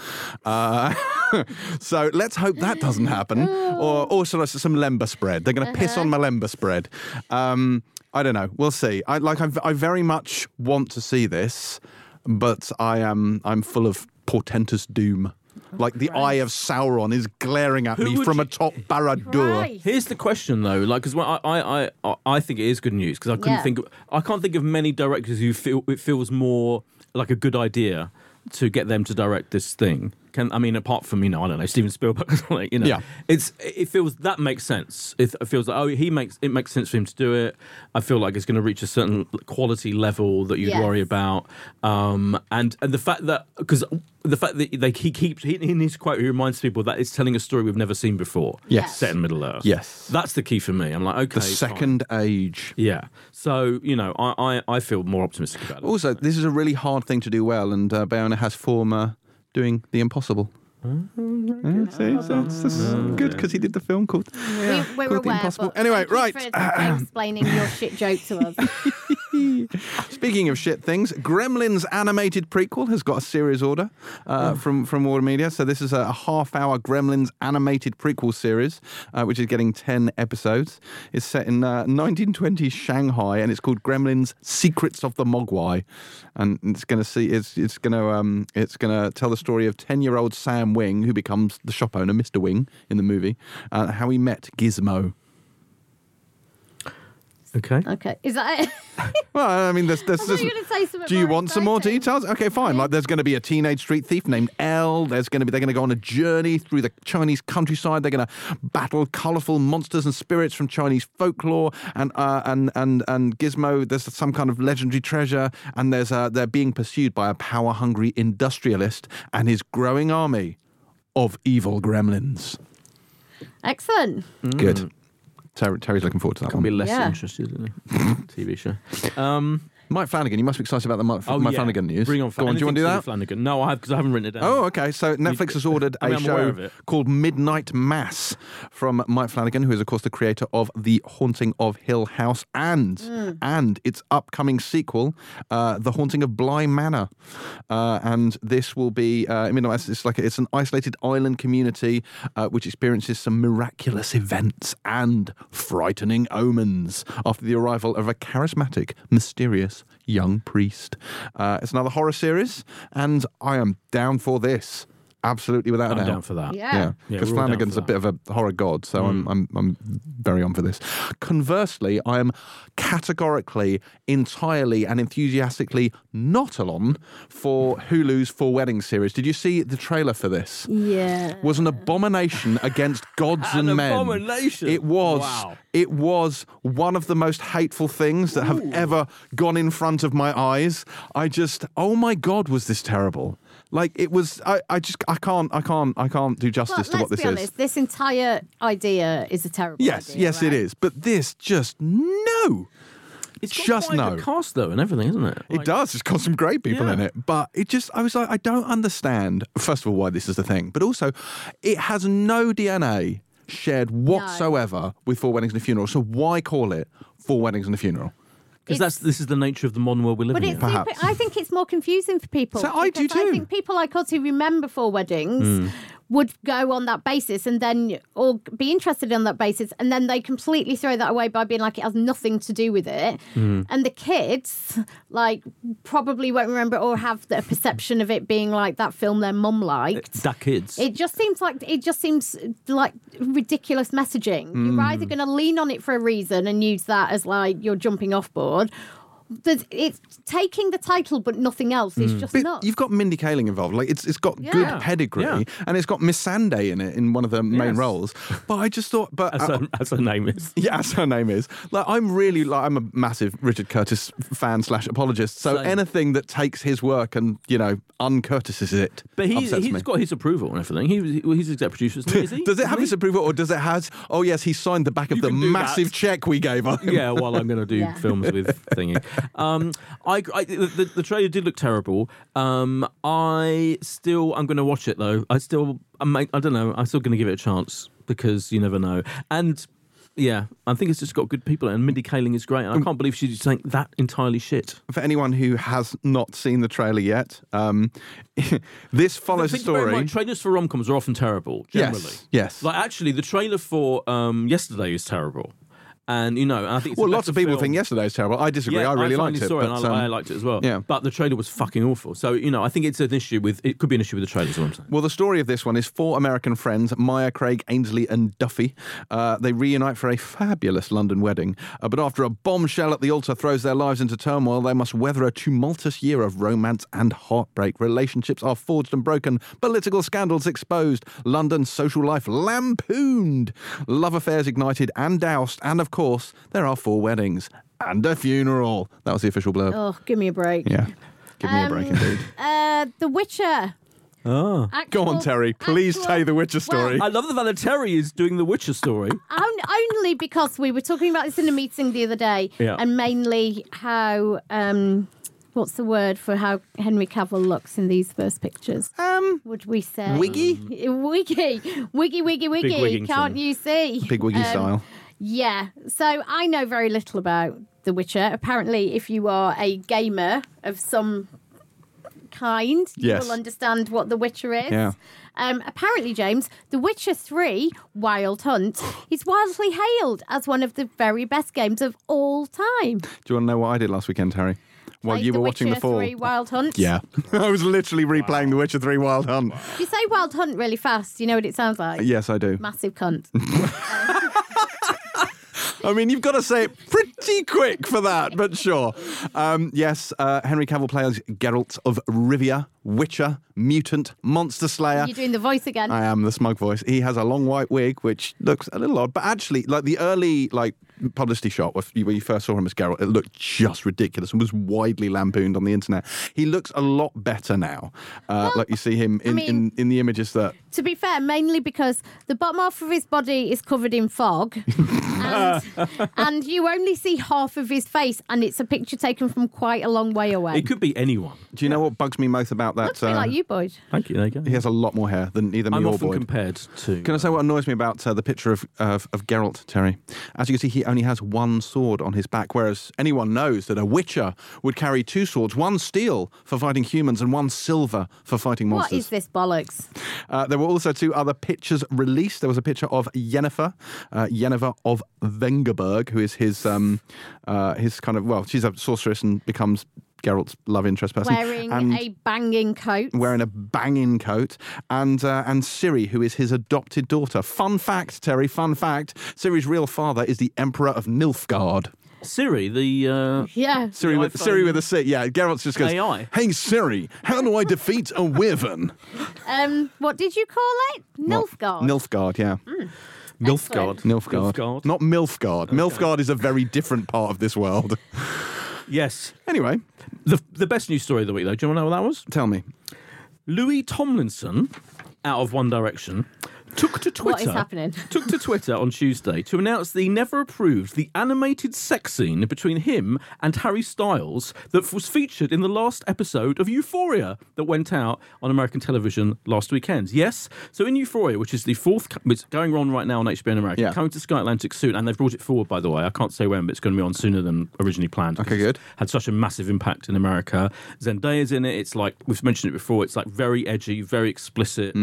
So let's hope that doesn't happen. Or also some Lemba spread. They're going to piss on my Lemba spread. I don't know. We'll see. I very much want to see this, but I'm full of portentous doom. Like the eye of Sauron is glaring at me from atop Barad-dûr. Right. Here's the question, though, because I think it is good news because I can't think of many directors who it feels more like a good idea to get them to direct this thing. Apart from I don't know, Steven Spielberg, Yeah. It feels that makes sense. It feels like it makes sense for him to do it. I feel like it's going to reach a certain quality level that you'd worry about, and the fact that he in his quote he reminds people that it's telling a story we've never seen before. Yes. Set in Middle Earth. Yes. That's the key for me. I'm like, okay, The second age. yeah. So I feel more optimistic about it. Also, this is a really hard thing to do well, and Bayona has former doing The Impossible. See, so this is good because he did the film called We're called The aware, Impossible. but Anyway, thank you right. for explaining your shit joke to us. Speaking of shit things, Gremlins animated prequel has got a series order from Warner Media. So this is a half-hour Gremlins animated prequel series, which is getting 10 episodes. It's set in 1920s Shanghai, and it's called Gremlins: Secrets of the Mogwai. And it's going to tell the story of 10-year-old Sam Wing, who becomes the shop owner, Mr. Wing, in the movie, how he met Gizmo. Okay. Okay, is that it? Well, there's I thought you were going to say something. Do you more want some more exciting. details? Okay, fine. Like, there's going to be a teenage street thief named Elle. They're going to go on a journey through the Chinese countryside. They're going to battle colourful monsters and spirits from Chinese folklore. And Gizmo, there's some kind of legendary treasure. And they're being pursued by a power-hungry industrialist and his growing army of evil gremlins. Excellent. Good. Terry's looking forward to that I'll be one. less Yeah. interested in a TV show. Mike Flanagan, you must be excited about the Mike yeah. Flanagan news. Bring on Go on, do you want to do that? Flanagan. No, because I haven't written it down. Oh, okay. So Netflix has ordered I mean, a I'm aware show of it. called Midnight Mass from Mike Flanagan, who is, of course, the creator of The Haunting of Hill House and its upcoming sequel, The Haunting of Bly Manor. And this will be Midnight Mass. It's an isolated island community which experiences some miraculous events and frightening omens after the arrival of a charismatic, mysterious young priest. It's another horror series, and I am down for this. Absolutely, without a doubt. I'm down for that. Yeah. Because we're all down Flanagan's for a bit of a horror god, so I'm very on for this. Conversely, I am categorically, entirely, and enthusiastically not on for Hulu's Four Weddings series. Did you see the trailer for this? Yeah. Was an abomination against gods An and men. abomination? It was. Wow. It was one of the most hateful things that have ever gone in front of my eyes. Oh my God, was this terrible? Like, it was. I can't do justice to what this Let's be honest, this entire idea is a terrible idea. Yes, right? it is. But this just no. It's got Just quite a no. good cast though, and everything, isn't it? It does. It's got some great people Yeah. in it. But I was like, I don't understand, first of all, why this is a thing. But also, it has no DNA shared whatsoever with Four Weddings and a Funeral. So why call it Four Weddings and a Funeral? Because this is the nature of the modern world we're living But in. it's Perhaps. I think it's more confusing for people. So I do because I too. think people like us who remember Four Weddings would go on that basis and then, or be interested on that basis, and then they completely throw that away by being like, it has nothing to do with it. And the kids, like, probably won't remember or have the perception of it being like that film their mum liked. That kids. It just seems like ridiculous messaging. You're either going to lean on it for a reason and use that as like your jumping off board. It's taking the title but nothing else. It's just But nuts. you've got Mindy Kaling involved. Like it's got good Yeah. pedigree, Yeah. and it's got Miss Sunday in it in one of the main Yes. roles. But I just thought, as her name is. yeah, as her name is. Like I'm a massive Richard Curtis fan / apologist. So Same. anything that takes his work and uncurtises it, But upsets me. he's got his approval and everything. He's exec producer, isn't he? Is he? Does it have his approval, or does it have? Oh yes, he signed the back of You the can do massive that. check we gave him. Yeah, well, I'm going to do Yeah. films with thingy. The trailer did look terrible. I'm going to watch it though. I don't know. I'm still going to give it a chance because you never know. And yeah, I think it's just got good people in it. And Mindy Kaling is great. And I can't believe she's saying that entirely shit. For anyone who has not seen the trailer yet, this follows a Think very story. much, trailers for rom-coms are often terrible, generally. Yes. Like actually, the trailer for Yesterday is terrible. And I think it's Well, a lots of better people film. think Yesterday is terrible. I disagree. Yeah, I really finally liked it. saw it, But, and I liked it as well. yeah. But the trailer was fucking awful. So I think it's an issue with. It could be an issue with the trailer. Is what I'm saying. well, the story of this one is four American friends, Maya, Craig, Ainsley and Duffy. They reunite for a fabulous London wedding. But after a bombshell at the altar throws their lives into turmoil, they must weather a tumultuous year of romance and heartbreak. Relationships are forged and broken, political scandals exposed, London's social life lampooned, love affairs ignited and doused, and of course, there are four weddings and a funeral. That was the official blurb. Oh, give me a break. Yeah. Give me a break indeed. The Witcher. Oh. Go on, Terry. Please tell the Witcher story. I love the fact that Terry is doing the Witcher story. Only because we were talking about this in a meeting the other day, Yeah. and mainly how what's the word for how Henry Cavill looks in these first pictures? Would we say Wiggy? Wiggy. Wiggington. Can't you see? Big wiggy style. Yeah. So I know very little about The Witcher. Apparently, if you are a gamer of some kind, Yes. you will understand what The Witcher is. Yeah. Apparently, James, The Witcher 3 Wild Hunt is widely hailed as one of the very best games of all time. Do you want to know what I did last weekend, Terry? While Played you were watching Witcher The Fall. 3 Wild Hunt. Yeah. I was literally replaying The Witcher 3 Wild Hunt. If you say Wild Hunt really fast, you know what it sounds like? Yes, I do. Massive cunt. I mean, you've got to say it pretty quick for that, but sure. Yes, Henry Cavill plays Geralt of Rivia, Witcher, mutant, monster slayer. You're doing the voice again. I am the smug voice. He has a long white wig, which looks a little odd, but actually, like the early publicity shot where you first saw him as Geralt, it looked just ridiculous and was widely lampooned on the internet. He looks a lot better now. Like you see him in the images that. To be fair, mainly because the bottom half of his body is covered in fog, and you only see half of his face, and it's a picture taken from quite a long way away. It could be anyone. Do you know what bugs me most about that? Looks a bit like you, Boyd. Thank you. There you go. He has a lot more hair than either me I'm or often Boyd. compared to. Can I say what annoys me about the picture of Geralt, Terry? As you can see, he only has one sword on his back, whereas anyone knows that a Witcher would carry two swords, one steel for fighting humans and one silver for fighting monsters. What is this bollocks? There were also two other pictures released. There was a picture of Yennefer of Vengerberg, who is his kind of, well, she's a sorceress and becomes Geralt's love interest person. Wearing a banging coat. Wearing a banging coat. And Ciri, who is his adopted daughter. Fun fact, Terry, fun fact. Ciri's real father is the Emperor of Nilfgaard. Siri, the Yeah. Siri with a C. Yeah, Geralt just goes, AI. Hey Siri, how do I defeat a wyvern? What did you call it? Nilfgaard. Nilfgaard, yeah. Nilfgaard. Nilfgaard. Not Milfgaard. Okay. Milfgaard is a very different part of this world. Yes. Anyway. The best news story of the week, though. Do you want to know what that was? Tell me. Louis Tomlinson, out of One Direction, took to Twitter. What is happening? Took to Twitter on Tuesday to announce that he never approved the animated sex scene between him and Harry Styles that was featured in the last episode of Euphoria that went out on American television last weekend. Yes, so in Euphoria, which is the fourth, it's going on right now on HBO in America, coming to Sky Atlantic soon, and they've brought it forward, by the way. I can't say when, but it's going to be on sooner than originally planned. Okay, good. Had such a massive impact in America. Zendaya's in it. It's like, we've mentioned it before, it's like very edgy, very explicit.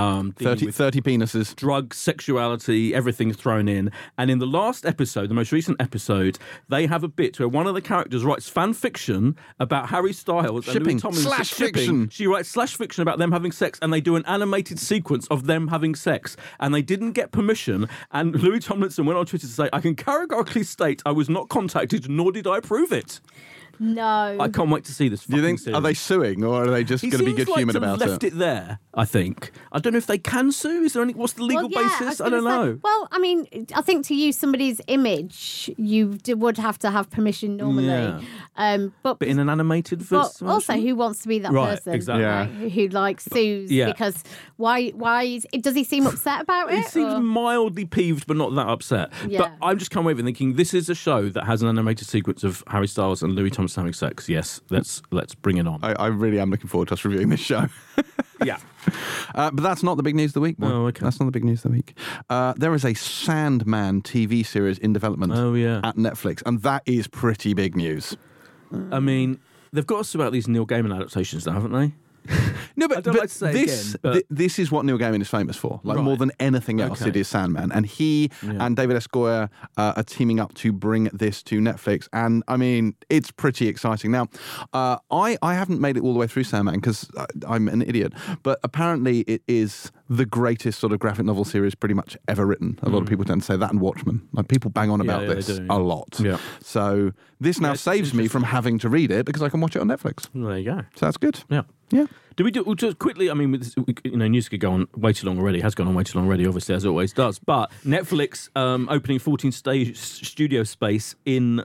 30 penises. Drugs, sexuality, everything's thrown in. And in the last episode, the most recent episode, they have a bit where one of the characters writes fan fiction about Harry Styles and Louis Tomlinson fiction. She writes /fiction about them having sex, and they do an animated sequence of them having sex. And they didn't get permission. And Louis Tomlinson went on Twitter to say, I can categorically state I was not contacted, nor did I approve it. No. I can't wait to see this. Do you think, series. are they suing, or are they just going to be good-humoured about left it there, I think. I don't know if they can sue. Is there any? What's the legal basis? I don't know. Well, I mean, I think to use somebody's image, you would have to have permission normally. Yeah. But in an animated version. But also, who wants to be that person? Exactly. Yeah. Right, who like sues? Because why does he seem upset about it? He seems mildly peeved, but not that upset. Yeah. But I'm just kind of waving, thinking this is a show that has an animated sequence of Harry Styles and Louis Tomlinson having sex. Yes, let's bring it on. I really am looking forward to us reviewing this show. Yeah. But that's not the big news of the week. Oh, okay. That's not the big news of the week. There is a Sandman TV series in development at Netflix, and that is pretty big news. I mean, they've got us about these Neil Gaiman adaptations now, haven't they? No, but, I don't like to say this, again, but... this is what Neil Gaiman is famous for. Like more than anything else, Okay. it is Sandman. And he and David S. Goyer are teaming up to bring this to Netflix. And I mean, it's pretty exciting. Now, I haven't made it all the way through Sandman because I'm an idiot. But apparently it is the greatest sort of graphic novel series pretty much ever written. A lot of people tend to say that and Watchmen. Like people bang on about this a lot. Yeah. So this now saves me from having to read it because I can watch it on Netflix. Well, there you go. So that's good. Yeah. Yeah. Do we do just quickly? I mean, with this, news could go on way too long already. Has gone on way too long already, obviously, as it always does. But Netflix opening 14 stage studio space in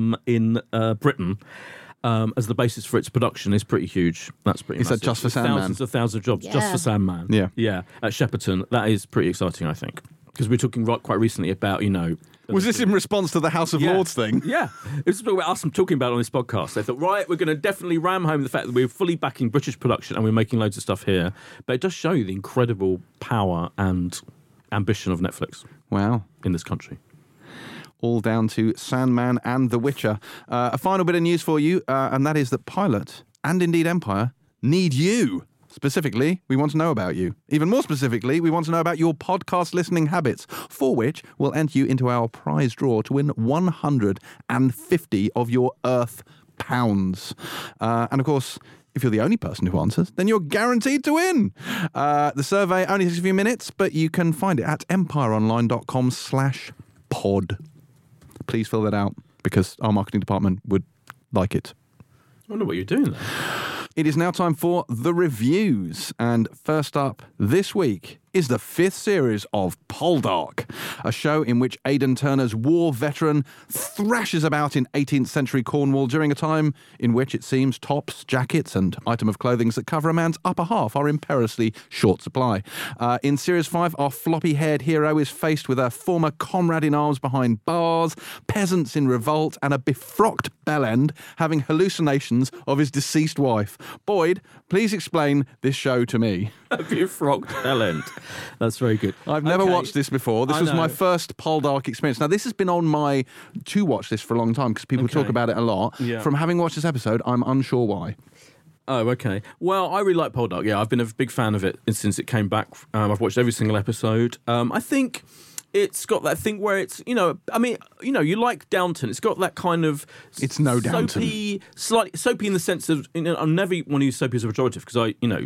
Britain as the basis for its production is pretty huge. That's pretty. Is that just for Sandman? Thousands of jobs just for Sandman. Yeah. At Shepperton, that is pretty exciting, I think, because we're talking quite recently about Was this in response to the House of Lords thing? Yeah. It was about us talking about it on this podcast. They thought, right, we're going to definitely ram home the fact that we're fully backing British production and we're making loads of stuff here. But it does show you the incredible power and ambition of Netflix. Wow. In this country. All down to Sandman and The Witcher. A final bit of news for you, and that is that Pilot and indeed Empire need you. Specifically, we want to know about you. Even more specifically, we want to know about your podcast listening habits, for which we'll enter you into our prize draw to win 150 of your Earth pounds. And of course, if you're the only person who answers, then you're guaranteed to win. The survey only takes a few minutes, but you can find it at empireonline.com/pod. Please fill that out because our marketing department would like it. I wonder what you're doing there. It is now time for the reviews. And first up this week is the 5th series of Poldark, a show in which Aidan Turner's war veteran thrashes about in 18th century Cornwall during a time in which it seems tops, jackets and item of clothing that cover a man's upper half are in perilously short supply. In Series 5, our floppy-haired hero is faced with a former comrade in arms behind bars, peasants in revolt, and a befrocked bellend having hallucinations of his deceased wife. Boyd, please explain this show to me. A befrocked bellend. That's very good. I've never watched this before. This was know. my first Poldark experience. Now, this has been on my to-watch list for a long time because people talk about it a lot. Yeah. From having watched this episode, I'm unsure why. Oh, okay. Well, I really like Poldark. Yeah, I've been a big fan of it since it came back. I've watched every single episode. I think it's got that thing where it's, you like Downton. It's got that kind of It's no Downton. soapy, slightly soapy in the sense of, I never want to use soapy as a pejorative because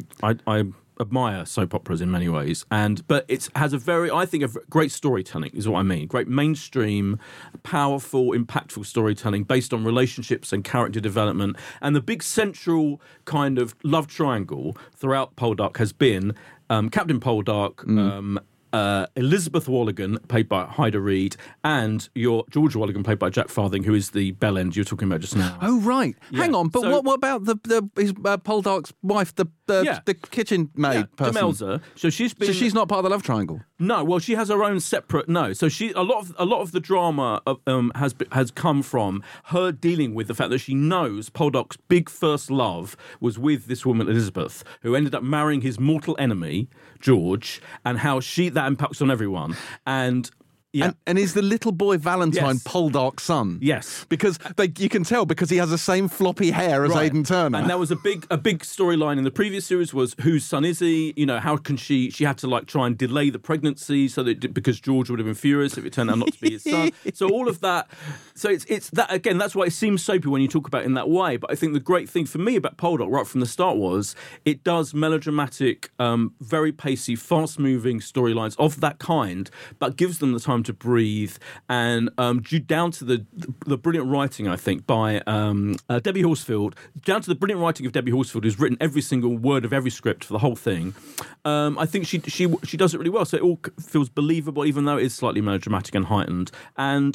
I admire soap operas in many ways, but it has I think a great storytelling is what I mean. Great mainstream, powerful, impactful storytelling based on relationships and character development. And the big central kind of love triangle throughout Poldark has been Captain Poldark, Elizabeth Walligan, played by Hyder Reed, and your George Walligan, played by Jack Farthing, who is the bellend you were talking about just now. Oh, right. Yeah. Hang on, but So- what about his Poldark's wife, the kitchen maid person? Demelza. So she's been. So she's not part of the love triangle? No, well, she has her own separate. No, so a lot of the drama has come from her dealing with the fact that she knows Poldark's big first love was with this woman Elizabeth, who ended up marrying his mortal enemy George, and how that impacts on everyone. And yeah, And is the little boy Valentine Yes. Poldark's son? Yes. Because you can tell because he has the same floppy hair as Right. Aidan Turner. And that was a big storyline in the previous series was whose son is he? How can she had to try and delay the pregnancy because George would have been furious if it turned out not to be his son. So all of that. So it's that again. That's why it seems soapy when you talk about it in that way. But I think the great thing for me about Poldark right from the start was it does melodramatic, very pacey, fast-moving storylines of that kind, but gives them the time to breathe and due down to the brilliant writing, I think, by Debbie Horsfield, down to the brilliant writing of Debbie Horsfield, who's written every single word of every script for the whole thing. I think she does it really well. So it all feels believable, even though it is slightly melodramatic and heightened. And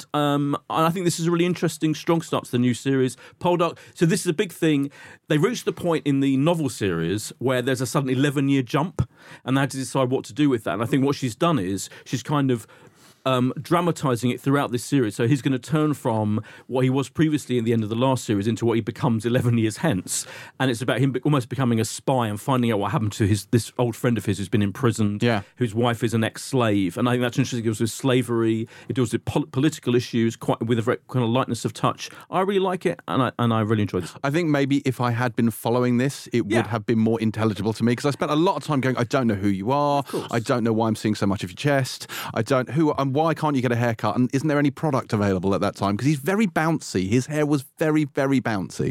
I think this is a really interesting, strong start to the new series. Poldark. So this is a big thing. They reached the point in the novel series where there's a sudden 11-year jump, and they had to decide what to do with that. And I think what she's done is she's kind of dramatising it throughout this series. So he's going to turn from what he was previously in the end of the last series into what he becomes 11 years hence. And it's about him almost becoming a spy and finding out what happened to this old friend of his who's been imprisoned, whose wife is an ex-slave. And I think that's interesting. It deals with slavery. It deals with political issues quite with a very kind of lightness of touch. I really like it, and I really enjoyed this. I think maybe if I had been following this, it would have been more intelligible to me because I spent a lot of time going, I don't know who you are. I don't know why I'm seeing so much of your chest. I don't why can't you get a haircut? And isn't there any product available at that time? Because he's very bouncy. His hair was very, very bouncy.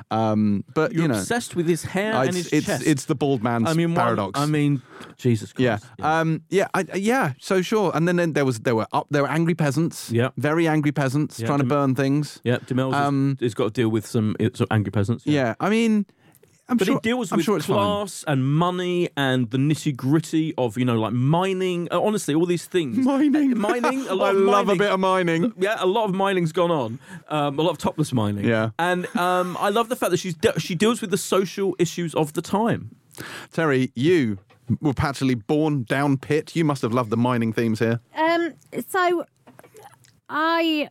But You're obsessed with his hair and his chest. It's the bald man's paradox. Jesus Christ. Yeah. So sure. And then there were angry peasants. Yeah. Very angry peasants trying to burn things. Yeah. Demelza has got to deal with some angry peasants. Yeah. I mean, it deals with class and money and the nitty-gritty of, mining. Honestly, all these things. Mining. A lot I of love mining. a bit of mining. Yeah, a lot of mining's gone on. A lot of topless mining. Yeah. And I love the fact that she deals with the social issues of the time. Terry, you were practically born down pit. You must have loved the mining themes here. So I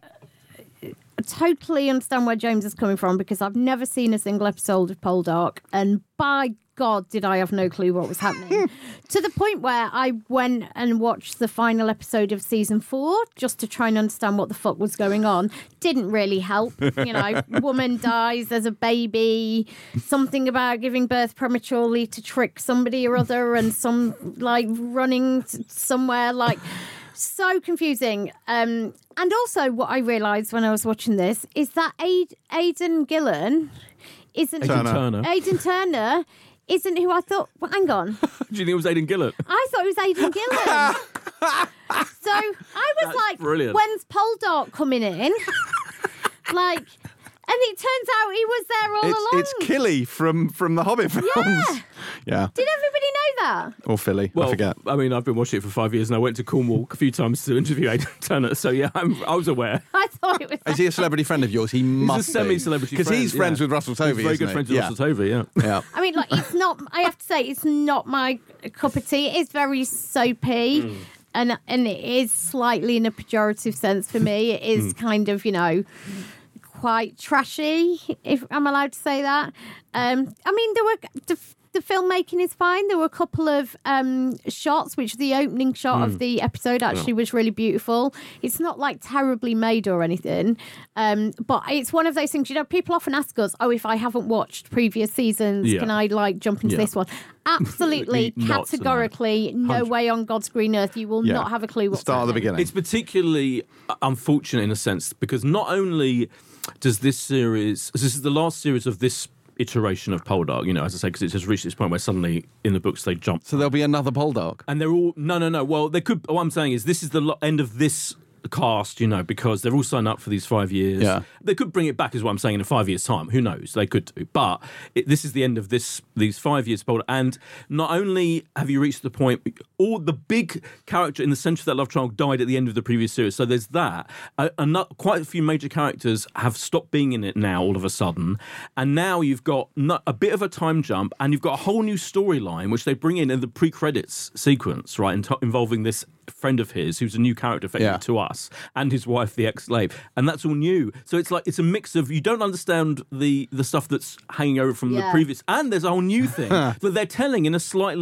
totally understand where James is coming from because I've never seen a single episode of Poldark, and by God, did I have no clue what was happening. To the point where I went and watched the final episode of season 4 just to try and understand what the fuck was going on. Didn't really help. Woman dies, there's a baby, something about giving birth prematurely to trick somebody or other, and some running somewhere so confusing. And also what I realised when I was watching this is that Aidan Gillen isn't... Aidan Turner isn't who I thought... Well, hang on. Do you think it was Aidan Gillen? I thought it was Aidan Gillen. So I was That's brilliant. when's Poldark coming in? And it turns out he was there all along. It's Killy from the Hobbit films. Yeah. Did everybody know that? Or Philly, Well, I forget. I mean, I've been watching it for 5 years and I went to Cornwall a few times to interview Aidan Turner. So, yeah, I was aware. I thought it was. Is he a celebrity friend of yours? He must He's a semi-celebrity Because he's friend, friends yeah. with Russell Tovey, He's very isn't good he? friends with Russell Tovey, yeah. Yeah. I mean, like, it's not. I have to say, it's not my cup of tea. It is very soapy, and it is slightly in a pejorative sense for me. It is kind of, quite trashy, if I'm allowed to say that. I mean, the filmmaking is fine. There were a couple of shots, which the opening shot of the episode actually was really beautiful. It's not like terribly made or anything, but it's one of those things, people often ask us, if I haven't watched previous seasons, can I jump into this one? Absolutely, Not categorically, no way on God's green earth. You will not have a clue what's Start at the happening. beginning. It's particularly unfortunate in a sense because not only does this is the last series of this iteration of Poldark, as I say, because it has reached this point where suddenly in the books they jump. So there'll be another Poldark. And they're all, no. Well, they could, what I'm saying is this is the end of this cast, because they're all signed up for these 5 years. Yeah. They could bring it back, is what I'm saying, in 5 years' time. Who knows? They could do. But this is the end of these 5 years. And not only have you reached the point, all the big character in the centre of that love triangle died at the end of the previous series. So there's that. Quite a few major characters have stopped being in it now, all of a sudden. And now you've got a bit of a time jump, and you've got a whole new storyline, which they bring in the pre-credits sequence, right, involving this friend of his who's a new character to us, and his wife, the ex-slave, and that's all new. So it's a mix of, you don't understand the stuff that's hanging over from the previous, and there's a whole new thing that they're telling in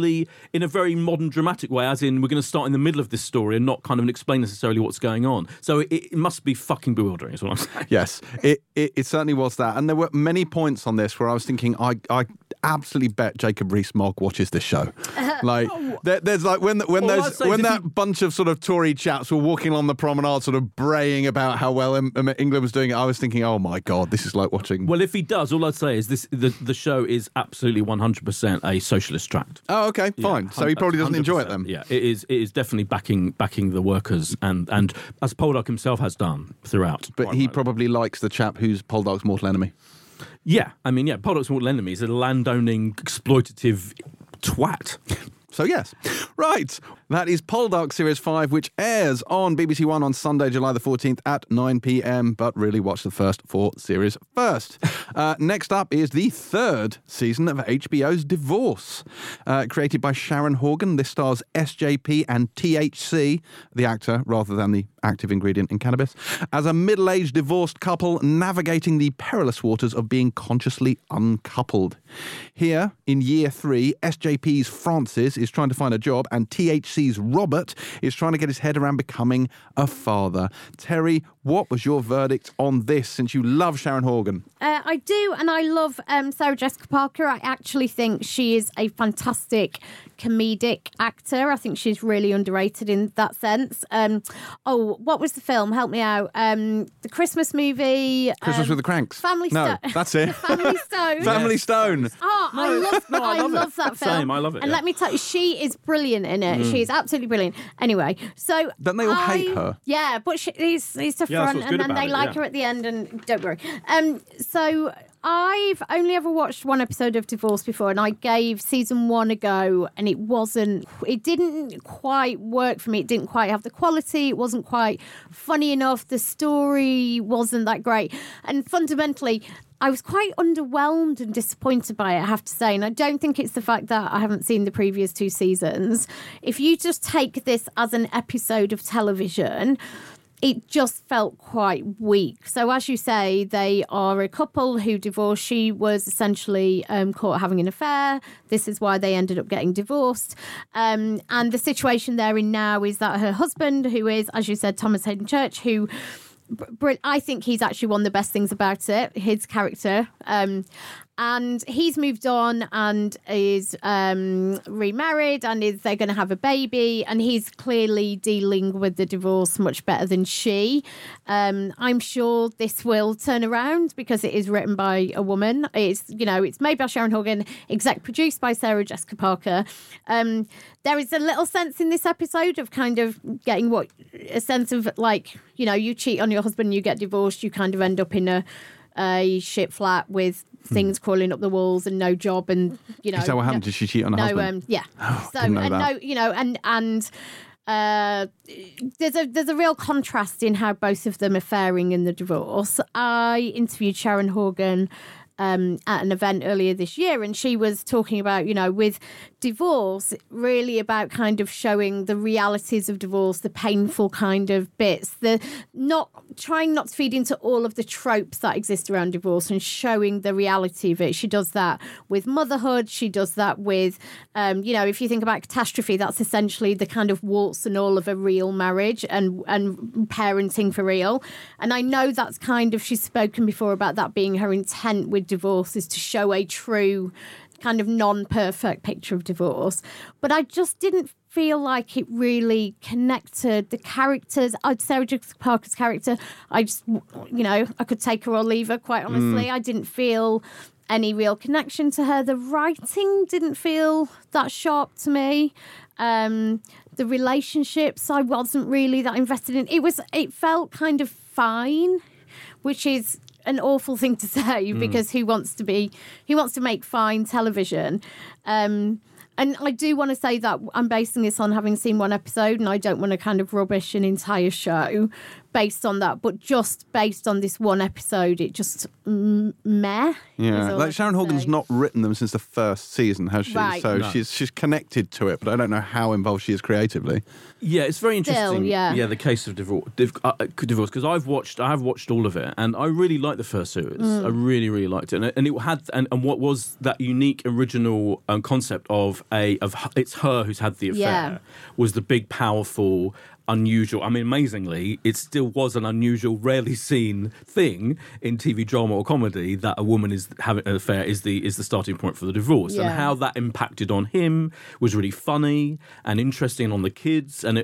a very modern, dramatic way, as in we're going to start in the middle of this story and not kind of explain necessarily what's going on. So it must be fucking bewildering, is what I'm saying. Yes, it certainly was that. And there were many points on this where I was thinking, I absolutely bet Jacob Rees-Mogg watches this show. Like, there's like when that bunch of sort of Tory chaps were walking along the promenade sort of braying about how well England was doing it, I was thinking, oh my God, this is like watching... Well, if he does, all I'd say is the show is absolutely 100% a socialist tract. Oh, okay, fine. So he probably doesn't enjoy it then. Yeah, it is definitely backing the workers, and as Poldark himself has done throughout. But he probably likes the chap who's Poldark's mortal enemy. Yeah, I mean, Poldark's mortal enemy is a landowning, exploitative twat. So yes. Right. That is Poldark Series 5, which airs on BBC One on Sunday, July the 14th at 9 p.m. But really watch the first 4 series first. Next up is the 3rd season of HBO's Divorce. Created by Sharon Horgan. This stars SJP and THC, the actor rather than the active ingredient in cannabis, as a middle-aged divorced couple navigating the perilous waters of being consciously uncoupled. Here, in year 3, SJP's Francis is trying to find a job, and THC's Robert is trying to get his head around becoming a father. Terry, what was your verdict on this, since you love Sharon Horgan? I do, and I love Sarah Jessica Parker. I actually think she is a fantastic comedic actor. I think she's really underrated in that sense. What was the film? Help me out. The Christmas movie. Christmas with the Cranks. Family Stone. No, that's it. Family Stone. Family Stone. Oh, I love that film. Same, I love it. And let me tell you, she is brilliant in it. She is absolutely brilliant. Anyway, so Don't they all hate her? Yeah, but he's the that's front, what's and good then about they it, like yeah. her at the end. And don't worry. So I've only ever watched one episode of Divorce before, and I gave season 1 a go, and it didn't quite work for me. It didn't quite have the quality. It wasn't quite funny enough. The story wasn't that great. And fundamentally, I was quite underwhelmed and disappointed by it, I have to say. And I don't think it's the fact that I haven't seen the previous 2 seasons. If you just take this as an episode of television, it just felt quite weak. So as you say, they are a couple who divorced. She was essentially caught having an affair. This is why they ended up getting divorced. And the situation they're in now is that her husband, who is, as you said, Thomas Hayden Church, who... I think he's actually one of the best things about it, his character. And he's moved on and is remarried, and they're going to have a baby, and he's clearly dealing with the divorce much better than she. I'm sure this will turn around because it is written by a woman. It's made by Sharon Horgan, exec produced by Sarah Jessica Parker. There is a little sense in this episode of kind of getting a sense of like, you cheat on your husband, you get divorced, you kind of end up in a a shit flat with things crawling up the walls and no job, and you know. Is that what happened? Did she cheat on her husband? Yeah. Oh, So didn't know and that. no, you know, and there's a real contrast in how both of them are faring in the divorce. I interviewed Sharon Horgan at an event earlier this year, and she was talking about, you know, with divorce, really about kind of showing the realities of divorce, the painful kind of bits, the trying not to feed into all of the tropes that exist around divorce and showing the reality of it. She does that with motherhood. She does that with, you know, if you think about Catastrophe, that's essentially the kind of warts and all of a real marriage and parenting for real. And I know that's kind of, she's spoken before about that being her intent with divorce, is to show a true kind of non-perfect picture of divorce. But I just didn't feel like it really connected the characters. Sarah Jessica Parker's character, I just, you know, I could take her or leave her, quite honestly. I didn't feel any real connection to her. The writing didn't feel that sharp to me. The relationships I wasn't really that invested in. It felt kind of fine, which is an awful thing to say, because who wants to make fine television? And I do want to say that I'm basing this on having seen one episode, and I don't want to kind of rubbish an entire show based on that, but just based on this one episode, it just meh. Yeah, like Sharon Horgan's not written them since the first season, has she? Right. So No. she's connected to it, but I don't know how involved she is creatively. Yeah, it's very interesting. yeah. The case of divorce, because I have watched all of it, and I really liked the first series. I really, really liked it, and it had and what was that unique original concept of it's her who's had the affair, Yeah. was the big, powerful, unusual. I mean, amazingly, it still was an unusual, rarely seen thing in TV drama or comedy that a woman is having an affair is the starting point for the divorce, and Yeah. how that impacted on him was really funny and interesting, on the kids, and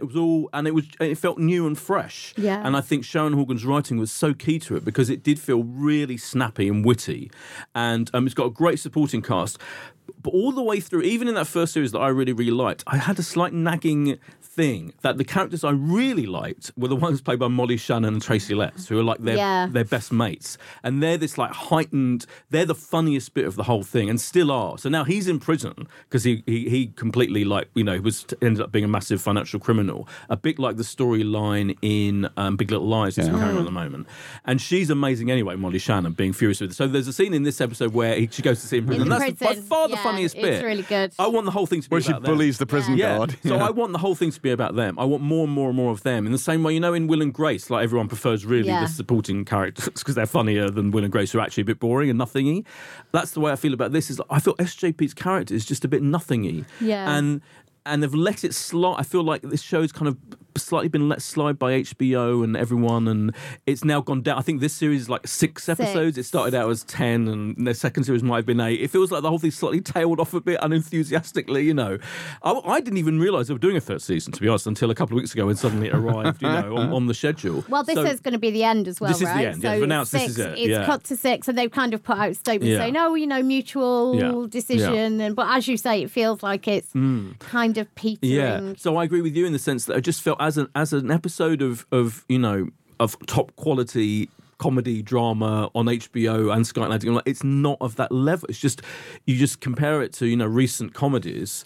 it felt new and fresh. Yeah. And I think Sharon Horgan's writing was so key to it, because it did feel really snappy and witty, and it's got a great supporting cast. But all the way through, even in that first series that I really, really liked, I had a slight nagging thing that the characters I really liked were the ones played by Molly Shannon and Tracy Letts, who are like their best mates. And they're this like heightened, they're the funniest bit of the whole thing, and still are. So now he's in prison because he completely, like, you know, ended up being a massive financial criminal, a bit like the storyline in Big Little Lies that's carrying on at the moment. And she's amazing anyway, Molly Shannon, being furious with it. So there's a scene in this episode where she goes to see him in prison. In And that's by prison. far the Yeah, funniest bit. it's really good. I want the whole thing to be Where she about them. bullies the prison guard. So I want the whole thing to be about them. I want more and more and more of them. In the same way, you know, in Will and Grace, like, everyone prefers really the supporting characters because they're funnier than Will and Grace, who are actually a bit boring and nothingy. That's the way I feel about this. Is I feel SJP's character is just a bit nothingy. Yeah. And they've let it slide. I feel like this show's kind of slightly been let slide by HBO and everyone, and it's now gone down. I think this series is like 6 episodes. It started out as 10, and the second series might have been 8. It feels like the whole thing slightly tailed off a bit unenthusiastically, you know. I didn't even realise they were doing a third season, to be honest, until a couple of weeks ago when suddenly it arrived, you know, on the schedule. Well, this is going to be the end as well, this is right? the end. Yeah, they've announced 6, this is it. It's cut to 6, and they've kind of put out statements Yeah. saying, "Oh, you know, mutual decision." But as you say, it feels like it's kind of petering. Yeah, so I agree with you in the sense that I just felt as an episode of you know, of top quality comedy drama on HBO and Sky Atlantic, like, it's not of that level. It's just, you just compare it to, you know, recent comedies,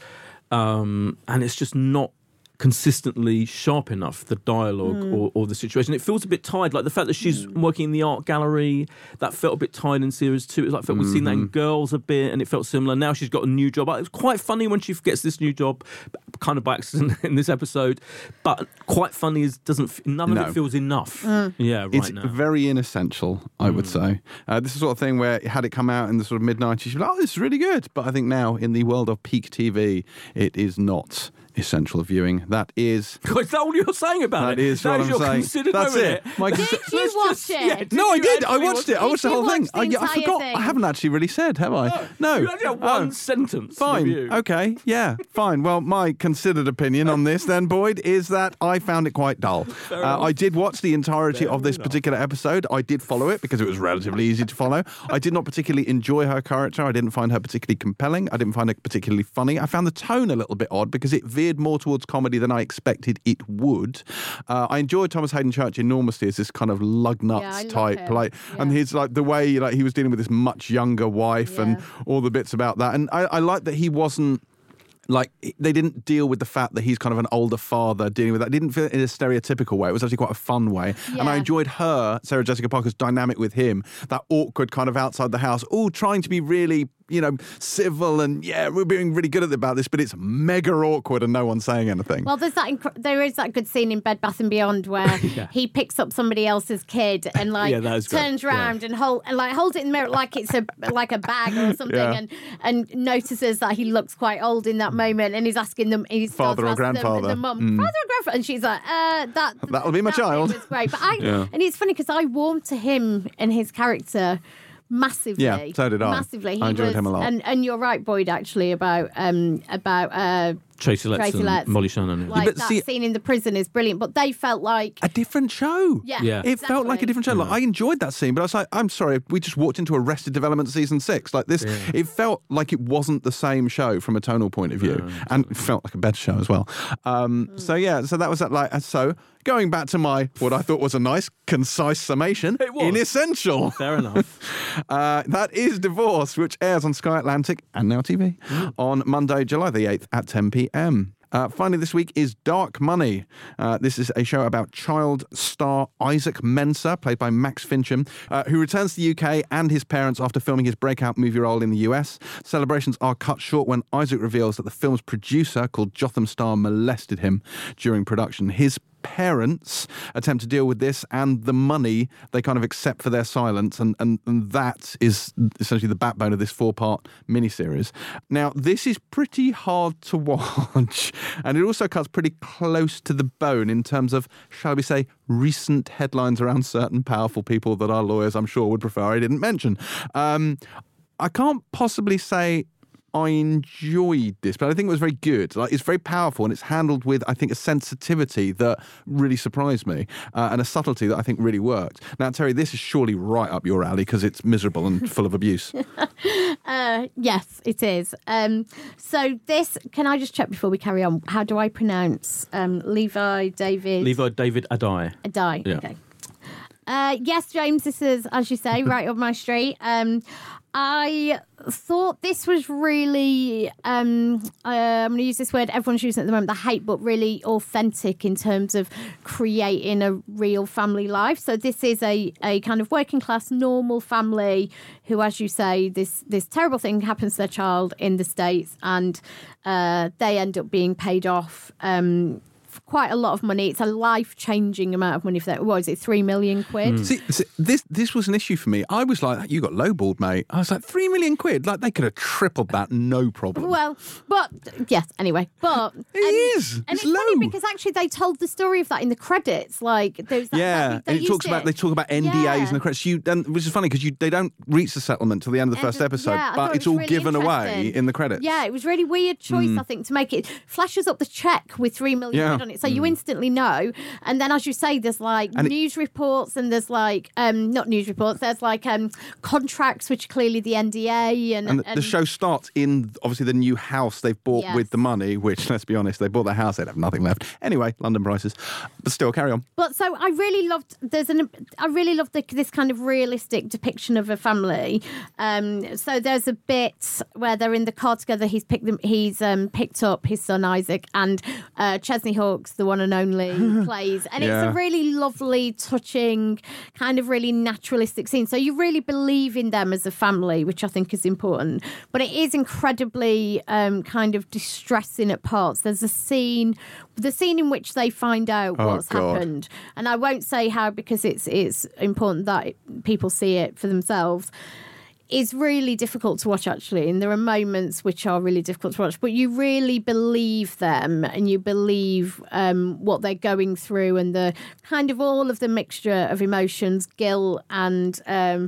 and it's just not consistently sharp enough, the dialogue or the situation. It feels a bit tired, like the fact that she's working in the art gallery, that felt a bit tired in series 2. It was like, we've seen that in Girls a bit, and it felt similar. Now she's got a new job. It was quite funny when she gets this new job, kind of by accident in this episode, but quite funny is none of it feels enough. Yeah, right. It's now very inessential, I would say. This is the sort of thing where, had it come out in the sort of mid-90s, you'd be like, oh, this is really good. But I think now, in the world of peak TV, it is not essential viewing. That is... Is that all you're saying about it? That is what I'm saying. Considered That's moment. it. My Did you watch it? No, I did. I actually watched it. I watched the Did you whole thing. watch the I entire forgot. thing? I haven't actually really said, have I? No. You only had one sentence. Fine. Review. Okay. Yeah. Fine. Well, my considered opinion on this then, Boyd, is that I found it quite dull. I did watch the entirety of this particular episode. I did follow it because it was relatively easy to follow. I did not particularly enjoy her character. I didn't find her particularly compelling. I didn't find her particularly funny. I found the tone a little bit odd because it veered veered more towards comedy than I expected it would. I enjoyed Thomas Hayden Church enormously as this kind of lug nuts type, and his like the way he was dealing with this much younger wife and all the bits about that. And I like that he wasn't. Like, they didn't deal with the fact that he's kind of an older father dealing with that. It didn't feel in a stereotypical way. It was actually quite a fun way. Yeah. And I enjoyed Sarah Jessica Parker's dynamic with him, that awkward kind of outside the house, trying to be really, civil and, we're being really good about this, but it's mega awkward and no one's saying anything. Well, there is that good scene in Bed Bath & Beyond where he picks up somebody else's kid and, turns around and holds it in the mirror like it's a bag or something and notices that he looks quite old in that moment, and he's asking them, he's father or grandfather, the mum, father or grandfather, and she's like, that'll be my child. It's great, but and it's funny because I warmed to him and his character massively. Yeah, so did I. Massively, I enjoyed him a lot. And you're right, Boyd, actually about Tracy Letts and Molly Shannon. That scene in the prison is brilliant, but they felt like a different show. Yeah. It felt like a different show. Like, I enjoyed that scene, but I was like, I'm sorry, we just walked into Arrested Development season 6. Like this, it felt like it wasn't the same show from a tonal point of view, and it felt like a better show as well. So that was that. So going back to what I thought was a nice, concise summation, it was. In Essential. Fair enough. That is Divorce, which airs on Sky Atlantic and Now TV on Monday, July the 8th at 10 p.m. Finally this week is Dark Money. This is a show about child star Isaac Mensah, played by Max Fincham, who returns to the UK and his parents after filming his breakout movie role in the US. Celebrations are cut short when Isaac reveals that the film's producer, called Jotham Star, molested him during production. His parents attempt to deal with this and the money they kind of accept for their silence, and that is essentially the backbone of this 4-part miniseries. Now, this is pretty hard to watch, and it also cuts pretty close to the bone in terms of, shall we say, recent headlines around certain powerful people that our lawyers, I'm sure, would prefer I didn't mention. I can't possibly say I enjoyed this, but I think it was very good. Like, it's very powerful, and it's handled with, I think, a sensitivity that really surprised me, and a subtlety that I think really worked. Now, Terry, this is surely right up your alley because it's miserable and full of abuse. Yes, it is. So this, can I just check before we carry on? How do I pronounce Levi David Adai? Adai, yeah. Okay. Yes, James, this is, as you say, right up my street. I thought this was really, I'm going to use this word everyone's using at the moment, the hate, but really authentic in terms of creating a real family life. So this is a kind of working class, normal family who, as you say, this terrible thing happens to their child in the States, and they end up being paid off quite a lot of money. It's a life-changing amount of money for that. What is it, 3 million quid? See, this was an issue for me. I was like, you got lowballed, mate. I was like, 3 million quid? Like, they could have tripled that, no problem. Well, but, yes, anyway. But it is. And it's low. Funny because actually they told the story of that in the credits. Like, there's that. And they talk about NDAs in the credits. Which is funny because they don't reach the settlement till the end of the first episode, but it's all really given away in the credits. Yeah, it was really weird choice, I think, to make it. Flashes up the check with 3 million quid on it. So you instantly know. And then, as you say, there's news reports, and there's not news reports, there's contracts which are clearly the NDA. And the show starts in, obviously, the new house they've bought with the money, which, let's be honest, they bought their house, they'd have nothing left. Anyway, London prices. But still, carry on. But so I really loved, this kind of realistic depiction of a family. So there's a bit where they're in the car together. He's picked up his son Isaac, and Chesney Hawkes, the one and only, plays. And it's a really lovely, touching, kind of really naturalistic scene. So you really believe in them as a family, which I think is important. But it is incredibly kind of distressing at parts. There's the scene in which they find out what's happened. And I won't say how, because it's important that people see it for themselves. Is really difficult to watch, actually, and there are moments which are really difficult to watch, but you really believe them, and you believe what they're going through, and the kind of all of the mixture of emotions, guilt and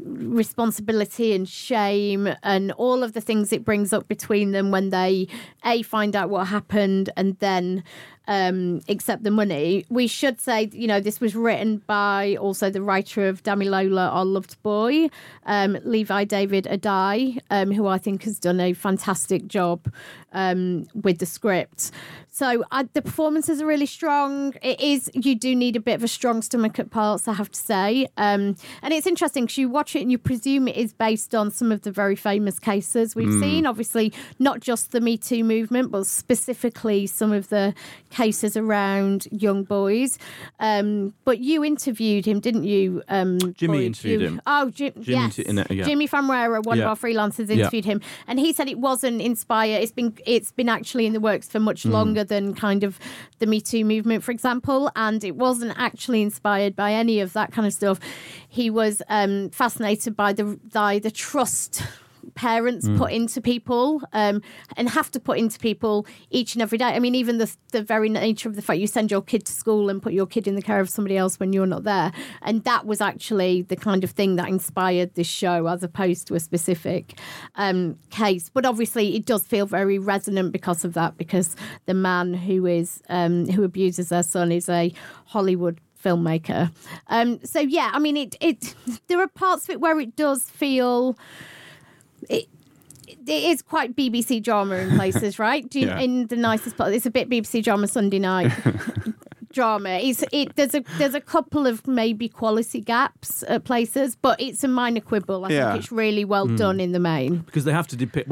responsibility and shame and all of the things it brings up between them when they find out what happened and then accept the money. We should say, this was written by also the writer of Damilola, Our Loved Boy, Levi David Adai, who I think has done a fantastic job with the script. So the performances are really strong. You do need a bit of a strong stomach at parts, I have to say. And it's interesting because you watch it and you presume it is based on some of the very famous cases we've seen. Obviously, not just the Me Too movement, but specifically some of the cases around young boys. But you interviewed him, didn't you? Jimmy interviewed him. Oh, yes. Jimmy Famrera, one of our freelancers, interviewed him. And he said it wasn't inspired. It's been actually in the works for much longer than kind of the Me Too movement, for example. And it wasn't actually inspired by any of that kind of stuff. He was fascinated by the trust parents put into people and have to put into people each and every day. I mean, even the very nature of the fact you send your kid to school and put your kid in the care of somebody else when you're not there. And that was actually the kind of thing that inspired this show as opposed to a specific case. But obviously it does feel very resonant because of that, because the man who abuses their son is a Hollywood filmmaker. So yeah, I mean, it there are parts of it where it does feel... It is quite BBC drama in places, right? In the nicest part, it's a bit BBC drama Sunday night drama. There's a couple of maybe quality gaps at places, but it's a minor quibble. I think it's really well done in the main, because they have to depict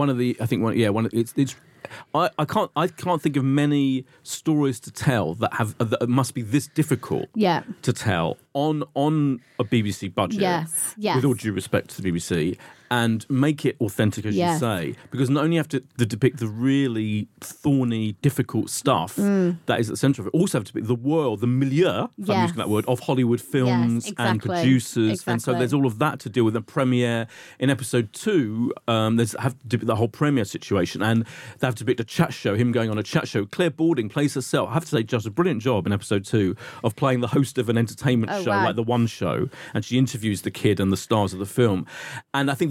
I can't think of many stories to tell that must be this difficult to tell on a BBC budget. Yes. With all due respect to the BBC, and make it authentic, as you say, because not only have to depict the really thorny, difficult stuff that is at the centre of it, also have to depict the world, the milieu, if I'm using that word, of Hollywood films and producers. And so there's all of that to deal with. The premiere in episode 2, have to depict the whole premiere situation, and they have to depict a chat show, him going on a chat show. Claire Balding plays herself. I have to say, does a brilliant job in episode 2 of playing the host of an entertainment show, like The One Show, and she interviews the kid and the stars of the film. And I think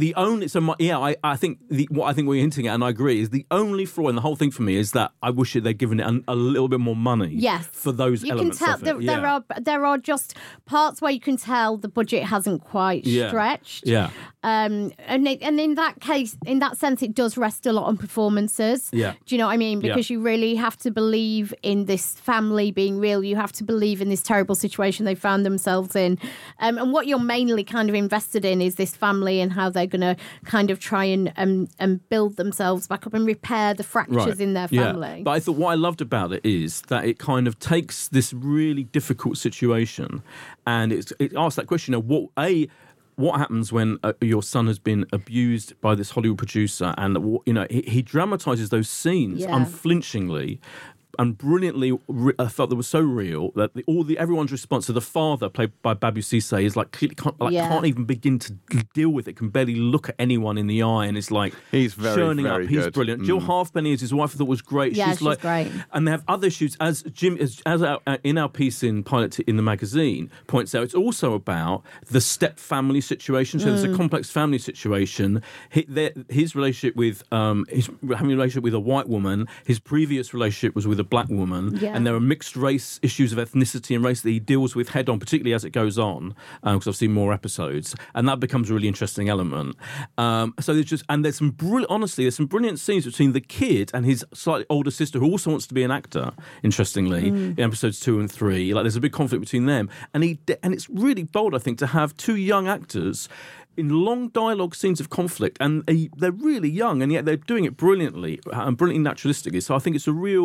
I think what you're hinting at, and I agree, is the only flaw in the whole thing for me is that I wish they'd given it a little bit more money for those elements of it. There are just parts where you can tell the budget hasn't quite stretched. And in that case, in that sense, it does rest a lot on performances. Do you know what I mean? Because you really have to believe in this family being real. You have to believe in this terrible situation they found themselves in. And what you're mainly kind of invested in is this family and how they're going to kind of try and build themselves back up and repair the fractures in their family. But I thought what I loved about it is that it kind of takes this really difficult situation and it asks that question of what happens when your son has been abused by this Hollywood producer, and he dramatizes those scenes unflinchingly and brilliantly. I felt that was so real that everyone's response to the father, played by Babu Cisse, is can't even begin to deal with it. Can barely look at anyone in the eye, and it's like he's churning up. He's brilliant. Jill Halfpenny is his wife. I thought was great. Yeah, she's great. And they have other issues, as Jim, as in our piece in Pilot in the magazine points out. It's also about the step family situation. So there's a complex family situation. His relationship with having a relationship with a white woman. His previous relationship was with a black woman, and there are mixed race issues of ethnicity and race that he deals with head on, particularly as it goes on, because I've seen more episodes, and that becomes a really interesting element. So there's some brilliant scenes between the kid and his slightly older sister, who also wants to be an actor. Interestingly, in episodes 2 and 3, there's a big conflict between them, and it's really bold, I think, to have two young actors in long dialogue scenes of conflict, and they're really young, and yet they're doing it brilliantly and brilliantly naturalistically. So I think it's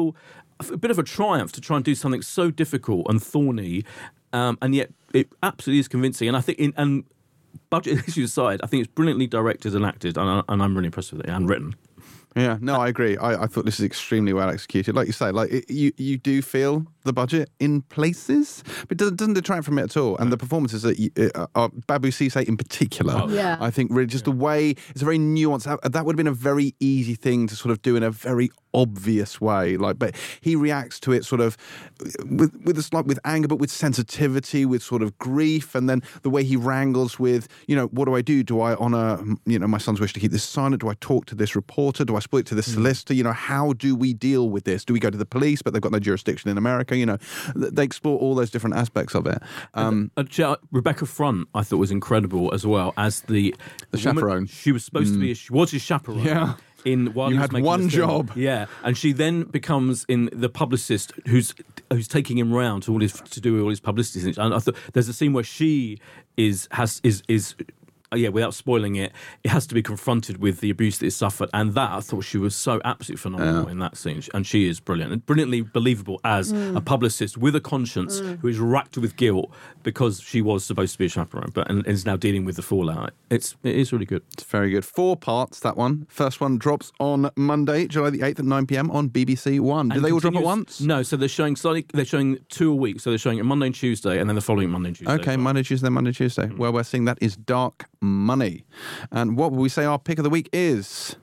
a bit of a triumph to try and do something so difficult and thorny, and yet it absolutely is convincing. And I think, and budget issues aside, I think it's brilliantly directed and acted, and I'm really impressed with it and written. Yeah, no, I agree. I thought this is extremely well executed. Like you say, you do feel the budget in places, but it doesn't detract from it at all. And the performances that Babu Cisse in particular, Yeah. I think really just the way, it's a very nuanced, that would have been a very easy thing to sort of do in a very obvious way, but he reacts to it sort of with anger, but with sensitivity, with sort of grief, and then the way he wrangles with, what do I do? Do I honour, my son's wish to keep this silent? Do I talk to this reporter? Do I speak to this solicitor? How do we deal with this? Do we go to the police, but they've got no jurisdiction in America? They explore all those different aspects of it. Rebecca Front, I thought, was incredible as well as the chaperone. She was supposed to be. She was his chaperone. Yeah. While you he was had making one the film. job. Yeah, and she then becomes the publicist who's taking him round to do all his publicity. And I thought there's a scene where she is without spoiling it, it has to be confronted with the abuse that he suffered, and that I thought she was so absolutely phenomenal in that scene, and she is brilliant and brilliantly believable as a publicist with a conscience who is racked with guilt because she was supposed to be a chaperone, and is now dealing with the fallout. It is really good. It's very good. 4 parts, that one. First one drops on Monday, July the 8th at 9 p.m. on BBC One. Do they all drop at once? No, so they're showing 2 a week. So they're showing it Monday and Tuesday, and then the following Monday and Tuesday. Okay, Monday, Tuesday. Well, we're seeing that is Dark Money. And what would we say our pick of the week is?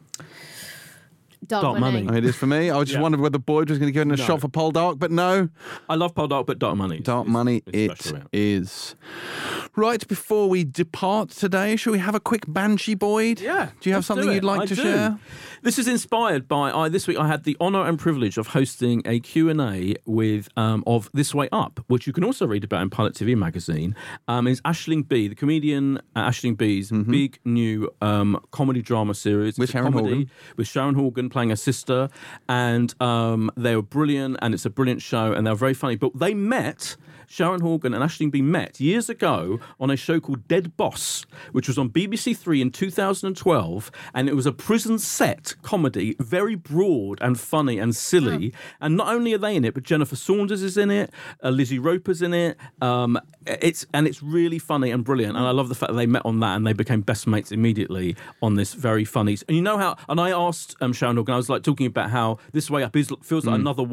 Dark Money. It is for me. I just wondered whether Boyd was going to give it a shot for Poldark, but no. I love Poldark, but Dark Money. Dark Money it is. Right, before we depart today, shall we have a quick Banshee, Boyd? Yeah. Do you have something you'd like to share? This is inspired by, this week I had the honour and privilege of hosting a Q&A with, of This Way Up, which you can also read about in Pilot TV magazine. It's Aisling Bea, the comedian Aisling Bea's big new comedy drama series. With Sharon Horgan. With Sharon Horgan playing her sister. And they were brilliant, and it's a brilliant show, and they're very funny. But they met... Sharon Horgan and Aisling Bea met years ago on a show called Dead Boss, which was on BBC Three in 2012, and it was a prison set comedy, very broad and funny and silly. And not only are they in it, but Jennifer Saunders is in it, Lizzie Roper's in it. It's really funny and brilliant, and I love the fact that they met on that and they became best mates immediately on this very funny. And you know how? And I asked Sharon Horgan, I was like talking about how This Way Up feels like another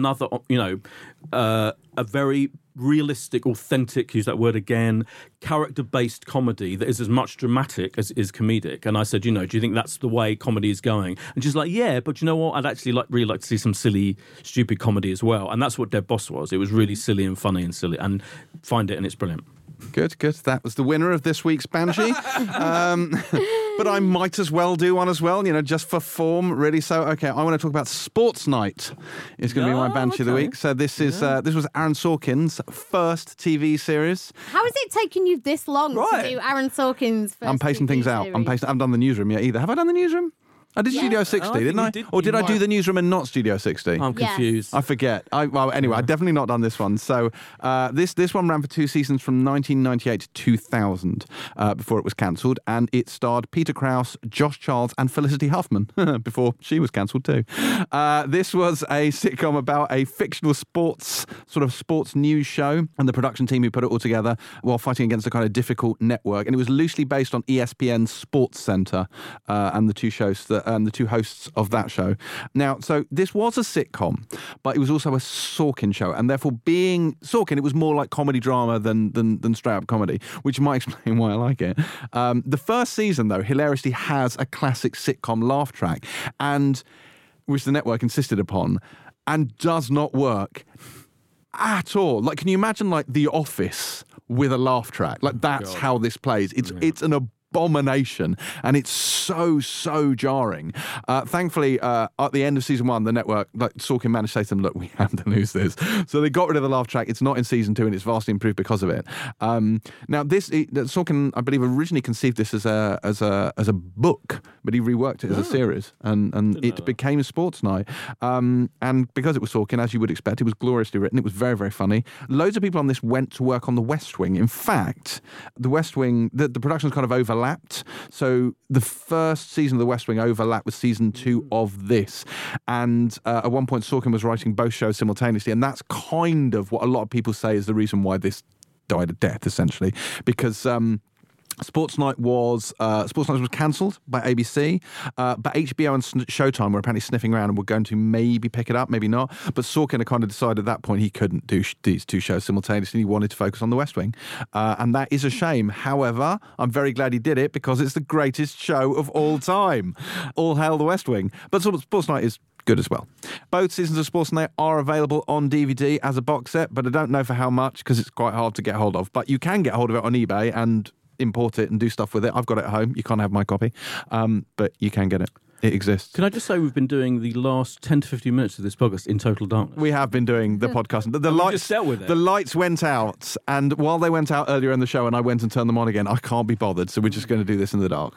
a very realistic, authentic, use that word again, character-based comedy that is as much dramatic as is comedic. And I said, do you think that's the way comedy is going? And she's like, yeah, but you know what? I'd actually really like to see some silly, stupid comedy as well. And that's what Dead Boss was. It was really silly and funny and silly. And find it, and it's brilliant. Good. That was the winner of this week's Banshee. But I might as well do one as well, just for form, really. So, okay, I want to talk about Sports Night. It's going to be my Banshee of the week. So this is this was Aaron Sorkin's first TV series. How has it taken you this long to do Aaron Sorkin's first I'm pacing TV things out. series? I haven't done the newsroom yet either. Have I done the newsroom? I did Studio 60, didn't I? Or did I do the newsroom and not Studio 60? I'm confused. I forget. Anyway, I've definitely not done this one. So this one ran for 2 seasons from 1998 to 2000 before it was cancelled. And it starred Peter Krause, Josh Charles and Felicity Huffman before she was cancelled too. This was a sitcom about a fictional sports news show and the production team who put it all together while fighting against a kind of difficult network. And it was loosely based on ESPN's Sports Center and the two hosts of that show. Now, so this was a sitcom, but it was also a Sorkin show, and therefore being Sorkin, it was more like comedy drama than straight up comedy, which might explain why I like it. The first season, though, hilariously has a classic sitcom laugh track, and which the network insisted upon, and does not work at all. Like, can you imagine like The Office with a laugh track? Like, that's how this plays. It's an abomination, and it's so jarring. Thankfully, at the end of season 1, the network, Sorkin managed to say to them, look, we have to lose this. So they got rid of the laugh track. It's not in season 2, and it's vastly improved because of it. Now, Sorkin, I believe, originally conceived this as a book, but he reworked it as a series, and it became Sports Night. And because it was Sorkin, as you would expect, it was gloriously written. It was very, very funny. Loads of people on this went to work on The West Wing. In fact, The West Wing, the productions kind of overlapped. So the first season of The West Wing overlapped with season 2 of this. And at one point, Sorkin was writing both shows simultaneously. And that's kind of what a lot of people say is the reason why this died a death, essentially. Because Sports Night was cancelled by ABC, but HBO and Showtime were apparently sniffing around and were going to maybe pick it up, maybe not. But Sorkin had kind of decided at that point he couldn't do these two shows simultaneously. He wanted to focus on The West Wing, and that is a shame. However, I'm very glad he did it because it's the greatest show of all time. All hail The West Wing. But Sports Night is good as well. Both seasons of Sports Night are available on DVD as a box set, but I don't know for how much because it's quite hard to get hold of. But you can get hold of it on eBay and import it and do stuff with it. I've got it at home. You can't have my copy, but you can get it. It exists. Can I just say we've been doing the last 10 to 15 minutes of this podcast in total darkness? We have been doing the podcast. The lights just dealt with it. The lights went out, and while they went out earlier in the show and I went and turned them on again, I can't be bothered, so we're just going to do this in the dark.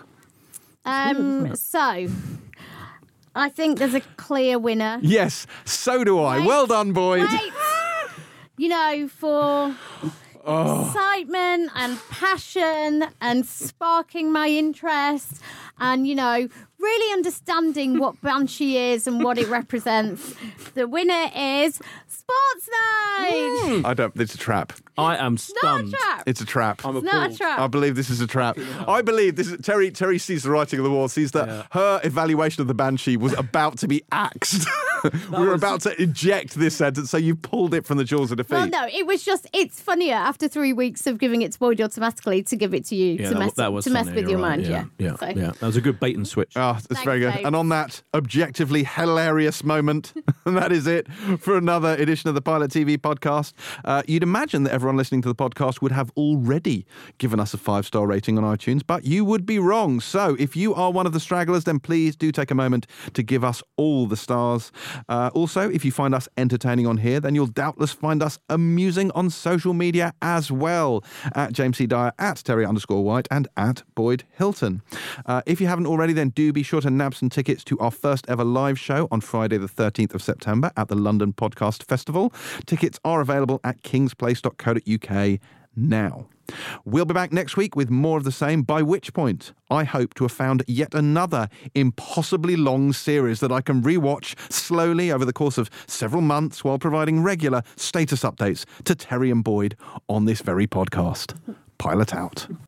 So, I think there's a clear winner. Yes, so do I. Wait, well done, Boyd. Wait. You know, for excitement and passion and sparking my interest and, you know, really understanding what Banshee is and what it represents. The winner is Sports Night! It's a trap. I am stunned. Not a trap. It's a trap. I'm It's not a appalled. trap. I believe this is a trap. I believe this is Terry sees the writing on the wall, sees that her evaluation of the Banshee was about to be axed. We were about to eject this sentence, so you pulled it from the jaws of defeat. Well, no, it was just, it's funnier after 3 weeks of giving it to Boyd automatically to give it to you Yeah, to mess, that was to mess funny, with you're your right. mind. Yeah. So, That was a good bait and switch. Oh, that's Thanks, very good. Dave. And on that objectively hilarious moment, and that is it for another edition of the Pilot TV podcast. You'd imagine that everyone listening to the podcast would have already given us a 5-star rating on iTunes, but you would be wrong. So if you are one of the stragglers, then please do take a moment to give us all the stars. Also, if you find us entertaining on here, then you'll doubtless find us amusing on social media as well. At James C. Dyer, at Terry_White, and at Boyd Hilton. If you haven't already, then do be sure to nab some tickets to our first ever live show on Friday the 13th of September at the London Podcast Festival. Tickets are available at kingsplace.co.uk now. We'll be back next week with more of the same, by which point I hope to have found yet another impossibly long series that I can rewatch slowly over the course of several months while providing regular status updates to Terry and Boyd on this very podcast. Pilot out.